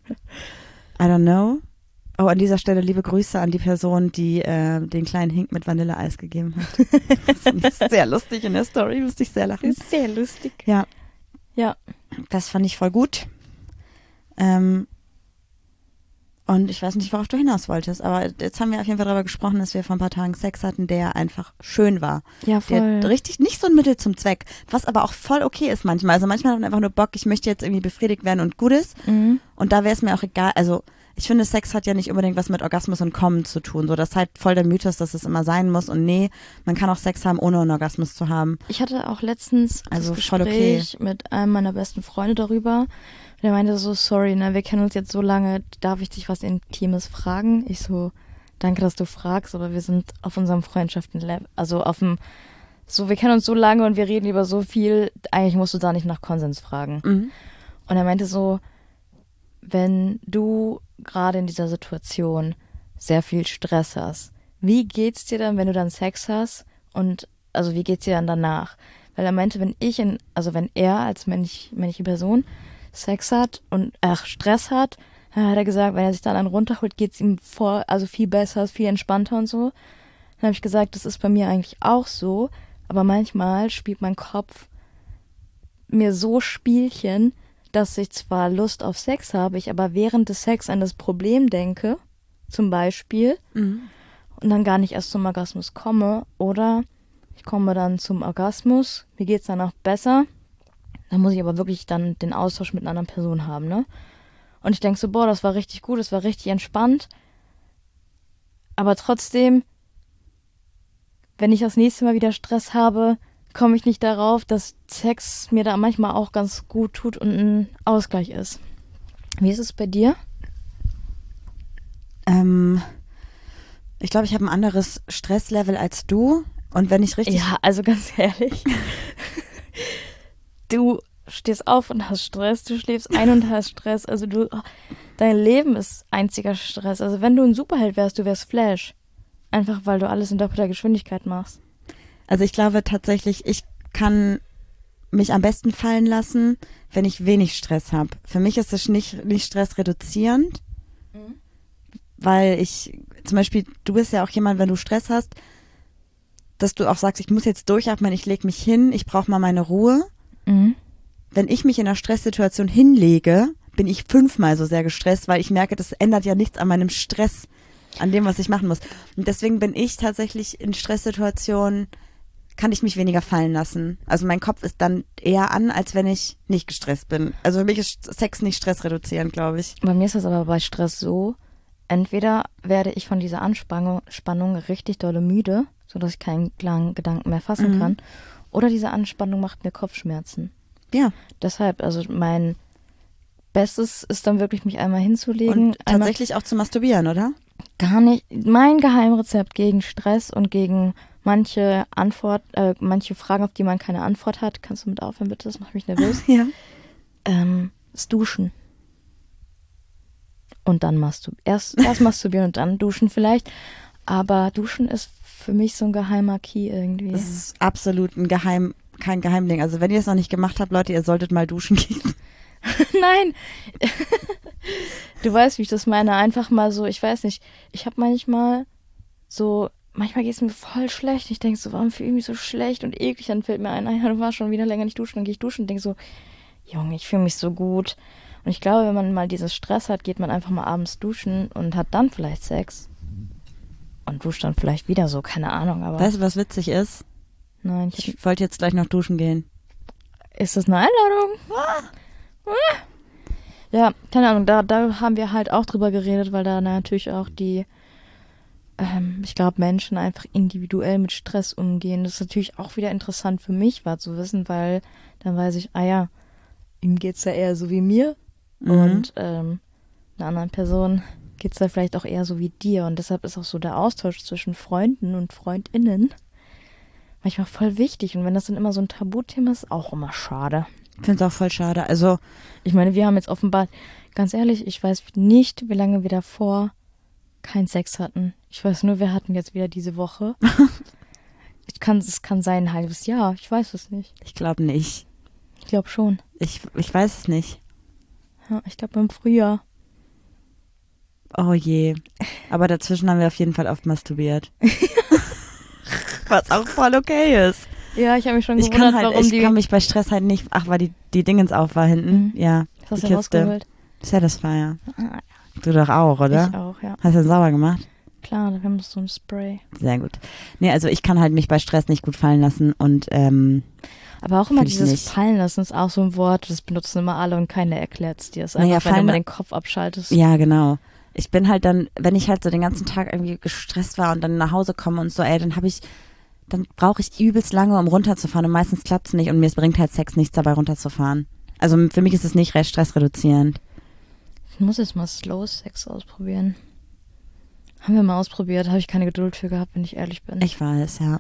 I don't know. Oh, an dieser Stelle liebe Grüße an die Person, die äh, den kleinen Hink mit Vanilleeis gegeben hat. Das fand ich sehr lustig in der Story, musste ich sehr lachen. Ist sehr lustig. Ja. Ja. Das fand ich voll gut. Ähm, und ich weiß nicht, worauf du hinaus wolltest, aber jetzt haben wir auf jeden Fall darüber gesprochen, dass wir vor ein paar Tagen Sex hatten, der einfach schön war. Ja, voll. Der richtig nicht so ein Mittel zum Zweck, was aber auch voll okay ist manchmal. Also manchmal hat man einfach nur Bock, ich möchte jetzt irgendwie befriedigt werden und gut ist. Mhm. Und da wäre es mir auch egal, also ich finde, Sex hat ja nicht unbedingt was mit Orgasmus und Kommen zu tun. So, das ist halt voll der Mythos, dass es immer sein muss. Und nee, man kann auch Sex haben, ohne einen Orgasmus zu haben. Ich hatte auch letztens Also das voll Gespräch okay. mit einem meiner besten Freunde darüber. Der meinte so, sorry, ne, wir kennen uns jetzt so lange, darf ich dich was Intimes fragen? Ich so, danke, dass du fragst, aber wir sind auf unserem Freundschaften-Level, also auf dem, so, wir kennen uns so lange und wir reden über so viel, eigentlich musst du da nicht nach Konsens fragen. Mhm. Und er meinte so, wenn du gerade in dieser Situation sehr viel Stress hast, wie geht's dir dann, wenn du dann Sex hast und, also wie geht's dir dann danach? Weil er meinte, wenn ich in, also wenn er als männlich, männliche Person Sex hat und ach, Stress hat, dann hat er gesagt, wenn er sich dann einen runterholt, geht's ihm vor, also viel besser, viel entspannter und so. Dann habe ich gesagt, das ist bei mir eigentlich auch so, aber manchmal spielt mein Kopf mir so Spielchen, dass ich zwar Lust auf Sex habe, ich aber während des Sex an das Problem denke, zum Beispiel, Mhm. und dann gar nicht erst zum Orgasmus komme, oder ich komme dann zum Orgasmus, mir geht's danach besser, dann muss ich aber wirklich dann den Austausch mit einer anderen Person haben, ne? Und ich denke so, boah, das war richtig gut, das war richtig entspannt, aber trotzdem, wenn ich das nächste Mal wieder Stress habe, komme ich nicht darauf, dass Sex mir da manchmal auch ganz gut tut und ein Ausgleich ist. Wie ist es bei dir? Ähm, ich glaube, ich habe ein anderes Stresslevel als du. Und wenn ich richtig... Ja, also ganz ehrlich. Du stehst auf und hast Stress, du schläfst ein und hast Stress. Also du, dein Leben ist einziger Stress. Also wenn du ein Superheld wärst, du wärst Flash. Einfach, weil du alles in doppelter Geschwindigkeit machst. Also ich glaube tatsächlich, ich kann mich am besten fallen lassen, wenn ich wenig Stress habe. Für mich ist es nicht, nicht stressreduzierend, Mhm. weil ich, zum Beispiel, du bist ja auch jemand, wenn du Stress hast, dass du auch sagst, ich muss jetzt durchatmen, ich lege mich hin, ich brauche mal meine Ruhe. Mhm. Wenn ich mich in einer Stresssituation hinlege, bin ich fünfmal so sehr gestresst, weil ich merke, das ändert ja nichts an meinem Stress, an dem, was ich machen muss. Und deswegen bin ich tatsächlich in Stresssituationen, kann ich mich weniger fallen lassen. Also mein Kopf ist dann eher an, als wenn ich nicht gestresst bin. Also für mich ist Sex nicht stressreduzierend, glaube ich. Bei mir ist das aber bei Stress so, entweder werde ich von dieser Anspannung Spannung richtig dolle müde, sodass ich keinen klaren Gedanken mehr fassen Mhm. kann, oder diese Anspannung macht mir Kopfschmerzen. Ja. Deshalb, also mein Bestes ist dann wirklich, mich einmal hinzulegen. Und tatsächlich auch zu masturbieren, oder? Gar nicht. Mein Geheimrezept gegen Stress und gegen manche Antwort, äh, manche Fragen, auf die man keine Antwort hat, kannst du mit aufhören, bitte? Das macht mich nervös. Ja. ähm, ist Duschen. Und dann masturbieren. Erst, erst masturbieren und dann duschen vielleicht. Aber Duschen ist für mich so ein geheimer Key irgendwie. Das ist absolut ein Geheim, kein Geheimding. Also wenn ihr es noch nicht gemacht habt, Leute, ihr solltet mal duschen gehen. Nein. Du weißt, wie ich das meine. Einfach mal so, ich weiß nicht, ich habe manchmal so, manchmal geht es mir voll schlecht. Ich denke so, warum fühle ich mich so schlecht und eklig? Dann fällt mir ein, ah ja, du warst schon wieder länger nicht duschen. Dann gehe ich duschen und denke so, Junge, ich fühle mich so gut. Und ich glaube, wenn man mal dieses Stress hat, geht man einfach mal abends duschen und hat dann vielleicht Sex. Und duscht dann vielleicht wieder so, keine Ahnung. Aber Weißt du, was witzig ist? nein, ich, Ich wollte jetzt gleich noch duschen gehen. ist das eine Einladung? Ja, keine Ahnung, da, da haben wir halt auch drüber geredet, weil da natürlich auch die, ähm, ich glaube, Menschen einfach individuell mit Stress umgehen. Das ist natürlich auch wieder interessant für mich war zu wissen, weil dann weiß ich, ah ja, ihm geht's ja eher so wie mir Mhm. und ähm, einer anderen Person geht's da vielleicht auch eher so wie dir. Und deshalb ist auch so der Austausch zwischen Freunden und FreundInnen manchmal voll wichtig. Und wenn das dann immer so ein Tabuthema ist, auch immer schade. Ich finde es auch voll schade. Also, Ich meine, wir haben jetzt offenbar, ganz ehrlich, ich weiß nicht, wie lange wir davor keinen Sex hatten. Ich weiß nur, wir hatten jetzt wieder diese Woche. Ich kann, es kann sein, ein halbes Jahr. Ich weiß es nicht. ich glaube nicht. Ich glaube schon. Ich, ich weiß es nicht. Ja, ich glaube im Frühjahr. Oh je. Aber dazwischen haben wir auf jeden Fall oft masturbiert. Was auch voll okay ist. Ja, ich habe mich schon Ich gewundert, kann halt, warum ich die... kann mich bei Stress halt nicht, ach, weil die, die Dingens auf war hinten. Mhm. Ja, Hast die du Kiste. rausgeholt? Satisfier. Ah, Du doch auch, oder? ich auch, ja. Hast du sauber gemacht? Klar, wir haben so ein Spray. Sehr gut. Nee, also ich kann halt mich bei Stress nicht gut fallen lassen und ähm, Aber auch immer Find ich dieses nicht. Fallen lassen ist auch so ein Wort, das benutzen immer alle und keiner erklärt es dir. Das ist Naja, einfach, wenn du fallen- mal den Kopf abschaltest. ja, genau. Ich bin halt dann, wenn ich halt so den ganzen Tag irgendwie gestresst war und dann nach Hause komme und so, ey, dann habe ich, dann brauche ich übelst lange, um runterzufahren und meistens klappt es nicht und mir bringt halt Sex nichts dabei runterzufahren. Also für mich ist es nicht recht stressreduzierend. Ich muss jetzt mal Slow Sex ausprobieren. Haben wir mal ausprobiert, habe ich keine Geduld für gehabt, wenn ich ehrlich bin. Ich weiß, ja.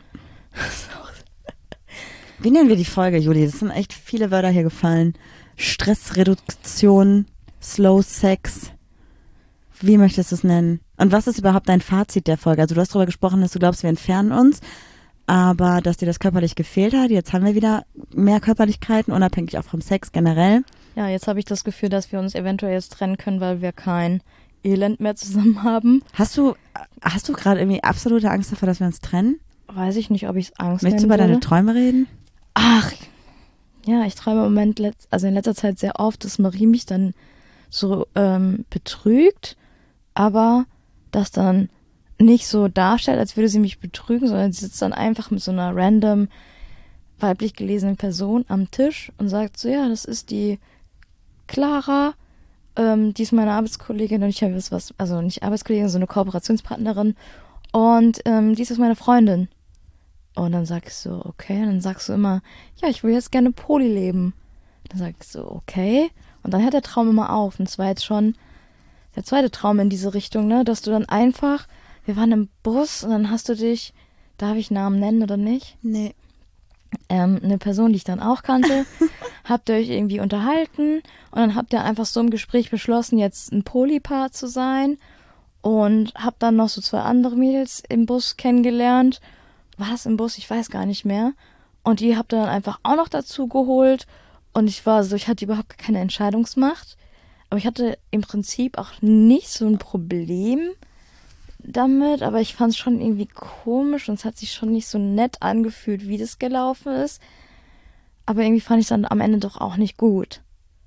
Wie nennen wir die Folge, Juli? Das sind echt viele Wörter hier gefallen. Stressreduktion, Slow Sex. Wie möchtest du es nennen? Und was ist überhaupt dein Fazit der Folge? Also du hast darüber gesprochen, dass du glaubst, wir entfernen uns, aber dass dir das körperlich gefehlt hat. Jetzt haben wir wieder mehr Körperlichkeiten, unabhängig auch vom Sex generell. Ja, jetzt habe ich das Gefühl, dass wir uns eventuell jetzt trennen können, weil wir kein Elend mehr zusammen haben. Hast du, hast du gerade irgendwie absolute Angst davor, dass wir uns trennen? Weiß ich nicht, ob ich es Angst Möchtest du nennen über deine würde. Träume reden? Ach, Ja, ich träume im Moment, letz- also in letzter Zeit sehr oft, dass Marie mich dann so ähm, betrügt, aber das dann nicht so darstellt, als würde sie mich betrügen, sondern sie sitzt dann einfach mit so einer random weiblich gelesenen Person am Tisch und sagt so, ja, das ist die Clara, ähm, die ist meine Arbeitskollegin und ich habe jetzt was, also nicht Arbeitskollegin, sondern eine Kooperationspartnerin und ähm, die ist jetzt meine Freundin. Und dann sag ich so, okay, und dann sagst du immer, ja, ich will jetzt gerne Poly leben. Dann sag ich so, okay. Und dann hört der Traum immer auf. Und es war jetzt schon der zweite Traum in diese Richtung, ne, dass du dann einfach, wir waren im Bus und dann hast du dich, darf ich Namen nennen oder nicht? Nee. Ähm, eine Person, die ich dann auch kannte, habt ihr euch irgendwie unterhalten und dann habt ihr einfach so im Gespräch beschlossen, jetzt ein Polypaar zu sein und habt dann noch so zwei andere Mädels im Bus kennengelernt. War das im Bus? Ich weiß gar nicht mehr. Und die habt ihr dann einfach auch noch dazu geholt und ich war so, ich hatte überhaupt keine Entscheidungsmacht, aber ich hatte im Prinzip auch nicht so ein Problem damit, aber ich fand es schon irgendwie komisch und es hat sich schon nicht so nett angefühlt, wie das gelaufen ist. Aber irgendwie fand ich es dann am Ende doch auch nicht gut.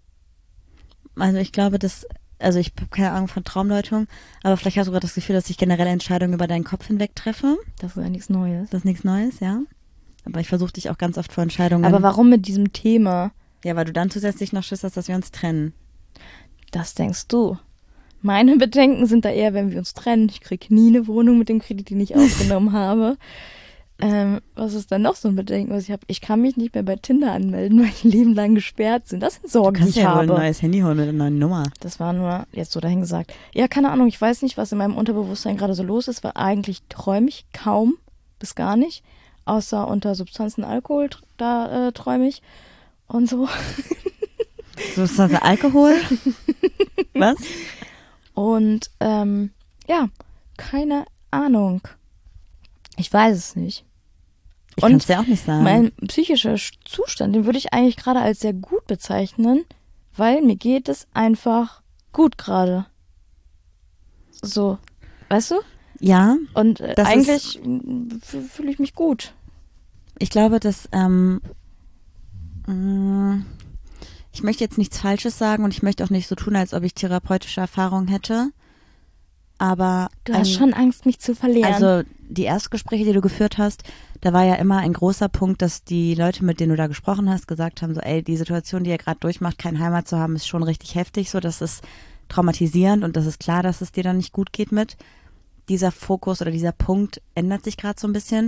Also ich glaube, dass, also ich habe keine Ahnung von Traumdeutung, aber vielleicht hast du gerade das Gefühl, dass ich generelle Entscheidungen über deinen Kopf hinweg treffe. Das ist ja nichts Neues. Das ist nichts Neues, ja. Aber ich versuche dich auch ganz oft vor Entscheidungen. Aber warum mit diesem Thema? Ja, weil du dann zusätzlich noch Schiss hast, dass wir uns trennen. Das denkst du. Meine Bedenken sind da eher, wenn wir uns trennen. Ich kriege nie eine Wohnung mit dem Kredit, den ich aufgenommen habe. Ähm, was ist dann noch so ein Bedenken, was ich habe? Ich kann mich nicht mehr bei Tinder anmelden, weil ich ein Leben lang gesperrt sind. Das sind Sorgen, Du kannst die ich ja wohl habe. ein neues Handy holen mit einer neuen Nummer. Das war nur jetzt so dahingesagt. Ja, keine Ahnung, ich weiß nicht, was in meinem Unterbewusstsein gerade so los ist, weil eigentlich träume ich kaum bis gar nicht. Außer unter Substanzen Alkohol, da äh, träume ich und so. So ist das Alkohol? Was? Und ähm, ja, keine Ahnung. Ich weiß es nicht. Ich kann es dir auch nicht sagen. Mein psychischer Zustand, den würde ich eigentlich gerade als sehr gut bezeichnen, weil mir geht es einfach gut gerade. So, weißt du? Ja. Und äh, das eigentlich fühle ich mich gut. Ich glaube, dass ähm, mh, ich möchte jetzt nichts Falsches sagen und ich möchte auch nicht so tun, als ob ich therapeutische Erfahrung hätte. Aber du hast ein, schon Angst, mich zu verlieren. Also die Erstgespräche, die du geführt hast, da war ja immer ein großer Punkt, dass die Leute, mit denen du da gesprochen hast, gesagt haben, so ey, die Situation, die ihr gerade durchmacht, keine Heimat zu haben, ist schon richtig heftig, so das ist traumatisierend und das ist klar, dass es dir dann nicht gut geht mit. Dieser Fokus oder dieser Punkt ändert sich gerade so ein bisschen.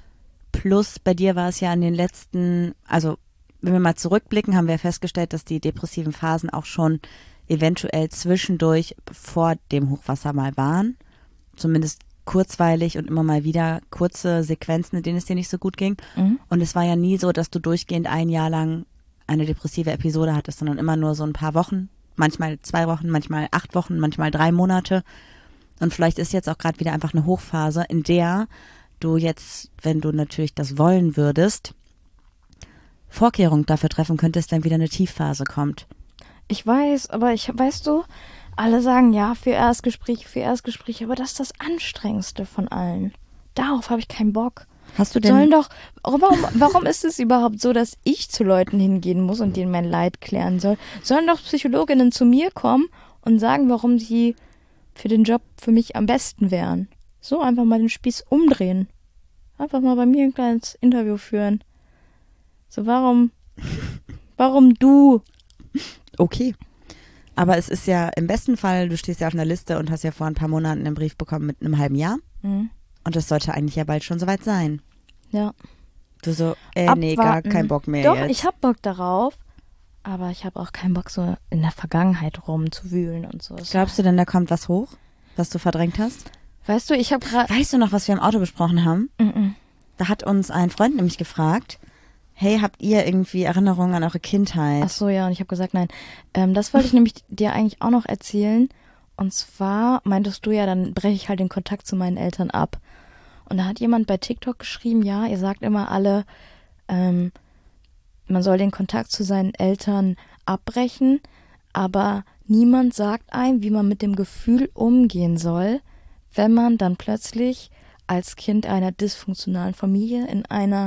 Plus bei dir war es ja in den letzten, also wenn wir mal zurückblicken, haben wir festgestellt, dass die depressiven Phasen auch schon eventuell zwischendurch vor dem Hochwasser mal waren. Zumindest kurzweilig und immer mal wieder kurze Sequenzen, in denen es dir nicht so gut ging. Mhm. Und es war ja nie so, dass du durchgehend ein Jahr lang eine depressive Episode hattest, sondern immer nur so ein paar Wochen, manchmal zwei Wochen, manchmal acht Wochen, manchmal drei Monate. Und vielleicht ist jetzt auch gerade wieder einfach eine Hochphase, in der du jetzt, wenn du natürlich das wollen würdest, Vorkehrungen dafür treffen könntest, wenn wieder eine Tiefphase kommt. Ich weiß, aber ich, weißt du, alle sagen ja für Erstgespräche, für Erstgespräche, aber das ist das Anstrengendste von allen. Darauf habe ich keinen Bock. Hast du denn? Sollen doch, warum, warum ist es überhaupt so, dass ich zu Leuten hingehen muss und denen mein Leid klären soll? Sollen doch Psychologinnen zu mir kommen und sagen, warum sie für den Job für mich am besten wären. So einfach mal den Spieß umdrehen. Einfach mal bei mir ein kleines Interview führen. So, warum, warum du? Okay. Aber es ist ja im besten Fall, du stehst ja auf einer Liste und hast ja vor ein paar Monaten einen Brief bekommen mit einem halben Jahr. Mhm. Und das sollte eigentlich ja bald schon soweit sein. Ja. Du so, äh, nee, gar kein Bock mehr Doch, jetzt. ich hab Bock darauf, aber ich habe auch keinen Bock, so in der Vergangenheit rumzuwühlen und so. Glaubst du denn, da kommt was hoch, was du verdrängt hast? Weißt du, ich habe gerade... Weißt du noch, was wir im Auto besprochen haben? Mhm. Da hat uns ein Freund nämlich gefragt, hey, habt ihr irgendwie Erinnerungen an eure Kindheit? Ach so, ja, und ich habe gesagt, nein. Ähm, das wollte ich nämlich dir eigentlich auch noch erzählen. Und zwar meintest du ja, dann breche ich halt den Kontakt zu meinen Eltern ab. Und da hat jemand bei TikTok geschrieben, ja, ihr sagt immer alle, ähm, man soll den Kontakt zu seinen Eltern abbrechen, aber niemand sagt einem, wie man mit dem Gefühl umgehen soll, wenn man dann plötzlich als Kind einer dysfunktionalen Familie in einer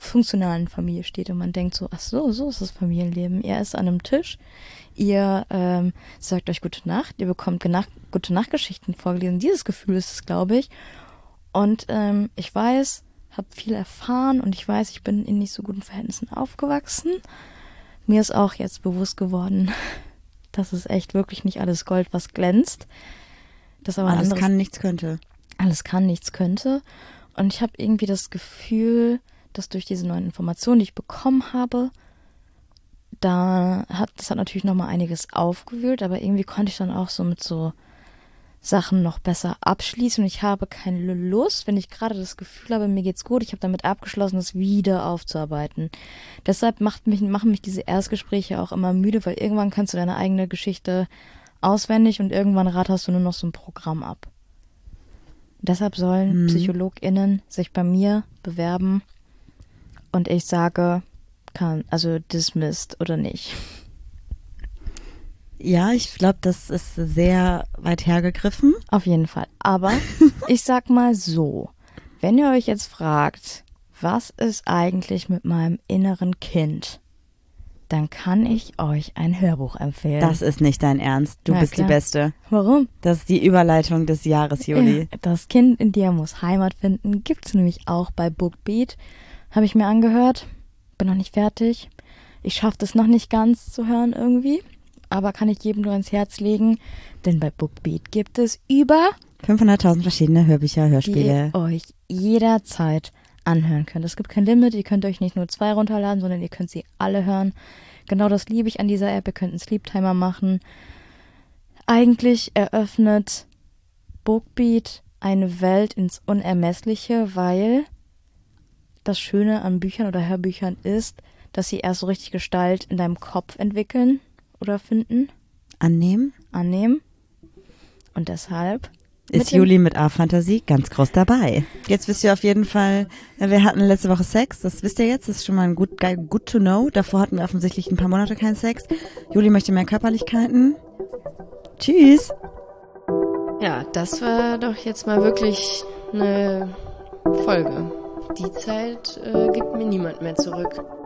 funktionalen Familie steht und man denkt so, ach so, so ist das Familienleben. Ihr esst an einem Tisch, ihr ähm, sagt euch gute Nacht, ihr bekommt Genacht, gute Nachtgeschichten vorgelesen. Dieses Gefühl ist es, glaube ich. Und ähm, ich weiß, habe viel erfahren und ich weiß, ich bin in nicht so guten Verhältnissen aufgewachsen. Mir ist auch jetzt bewusst geworden, dass es echt wirklich nicht alles Gold, was glänzt. Das aber alles anderes, kann, nichts könnte. Alles kann, nichts könnte. Und ich habe irgendwie das Gefühl, dass durch diese neuen Informationen, die ich bekommen habe, da hat, das hat natürlich nochmal einiges aufgewühlt, aber irgendwie konnte ich dann auch so mit so Sachen noch besser abschließen und ich habe keine Lust, wenn ich gerade das Gefühl habe, mir geht's gut, ich habe damit abgeschlossen, das wieder aufzuarbeiten. Deshalb macht mich, machen mich diese Erstgespräche auch immer müde, weil irgendwann kannst du deine eigene Geschichte auswendig und irgendwann ratterst du nur noch so ein Programm ab. Deshalb sollen mhm. PsychologInnen sich bei mir bewerben und ich sage, kann, also dismissed oder nicht. Ja, ich glaube, das ist sehr weit hergegriffen. Auf jeden Fall. Aber ich sag mal so, wenn ihr euch jetzt fragt, was ist eigentlich mit meinem inneren Kind, dann kann ich euch ein Hörbuch empfehlen. Das ist nicht dein Ernst. Du Na, bist klar. die Beste. Warum? Das ist die Überleitung des Jahres, Juli. Ja, das Kind in dir muss Heimat finden. Gibt's nämlich auch bei Bookbeat. Habe ich mir angehört. Bin noch nicht fertig. Ich schaffe das noch nicht ganz zu hören irgendwie. Aber kann ich jedem nur ans Herz legen, denn bei Bookbeat gibt es über fünfhunderttausend verschiedene Hörbücher, Hörspiele, die ihr euch jederzeit anhören könnt. Es gibt kein Limit, ihr könnt euch nicht nur zwei runterladen, sondern ihr könnt sie alle hören. Genau das liebe ich an dieser App, ihr könnt einen Sleep-Timer machen. Eigentlich eröffnet Bookbeat eine Welt ins Unermessliche, weil das Schöne an Büchern oder Hörbüchern ist, dass sie erst so richtig Gestalt in deinem Kopf entwickeln. Oder finden. Annehmen. Annehmen. Und deshalb ist Juli mit A-Fantasie ganz groß dabei. Jetzt wisst ihr auf jeden Fall, wir hatten letzte Woche Sex, das wisst ihr jetzt, das ist schon mal ein good, good to know. Davor hatten wir offensichtlich ein paar Monate keinen Sex. Juli möchte mehr Körperlichkeiten. Tschüss. Ja, das war doch jetzt mal wirklich eine Folge. Die Zeit äh, gibt mir niemand mehr zurück.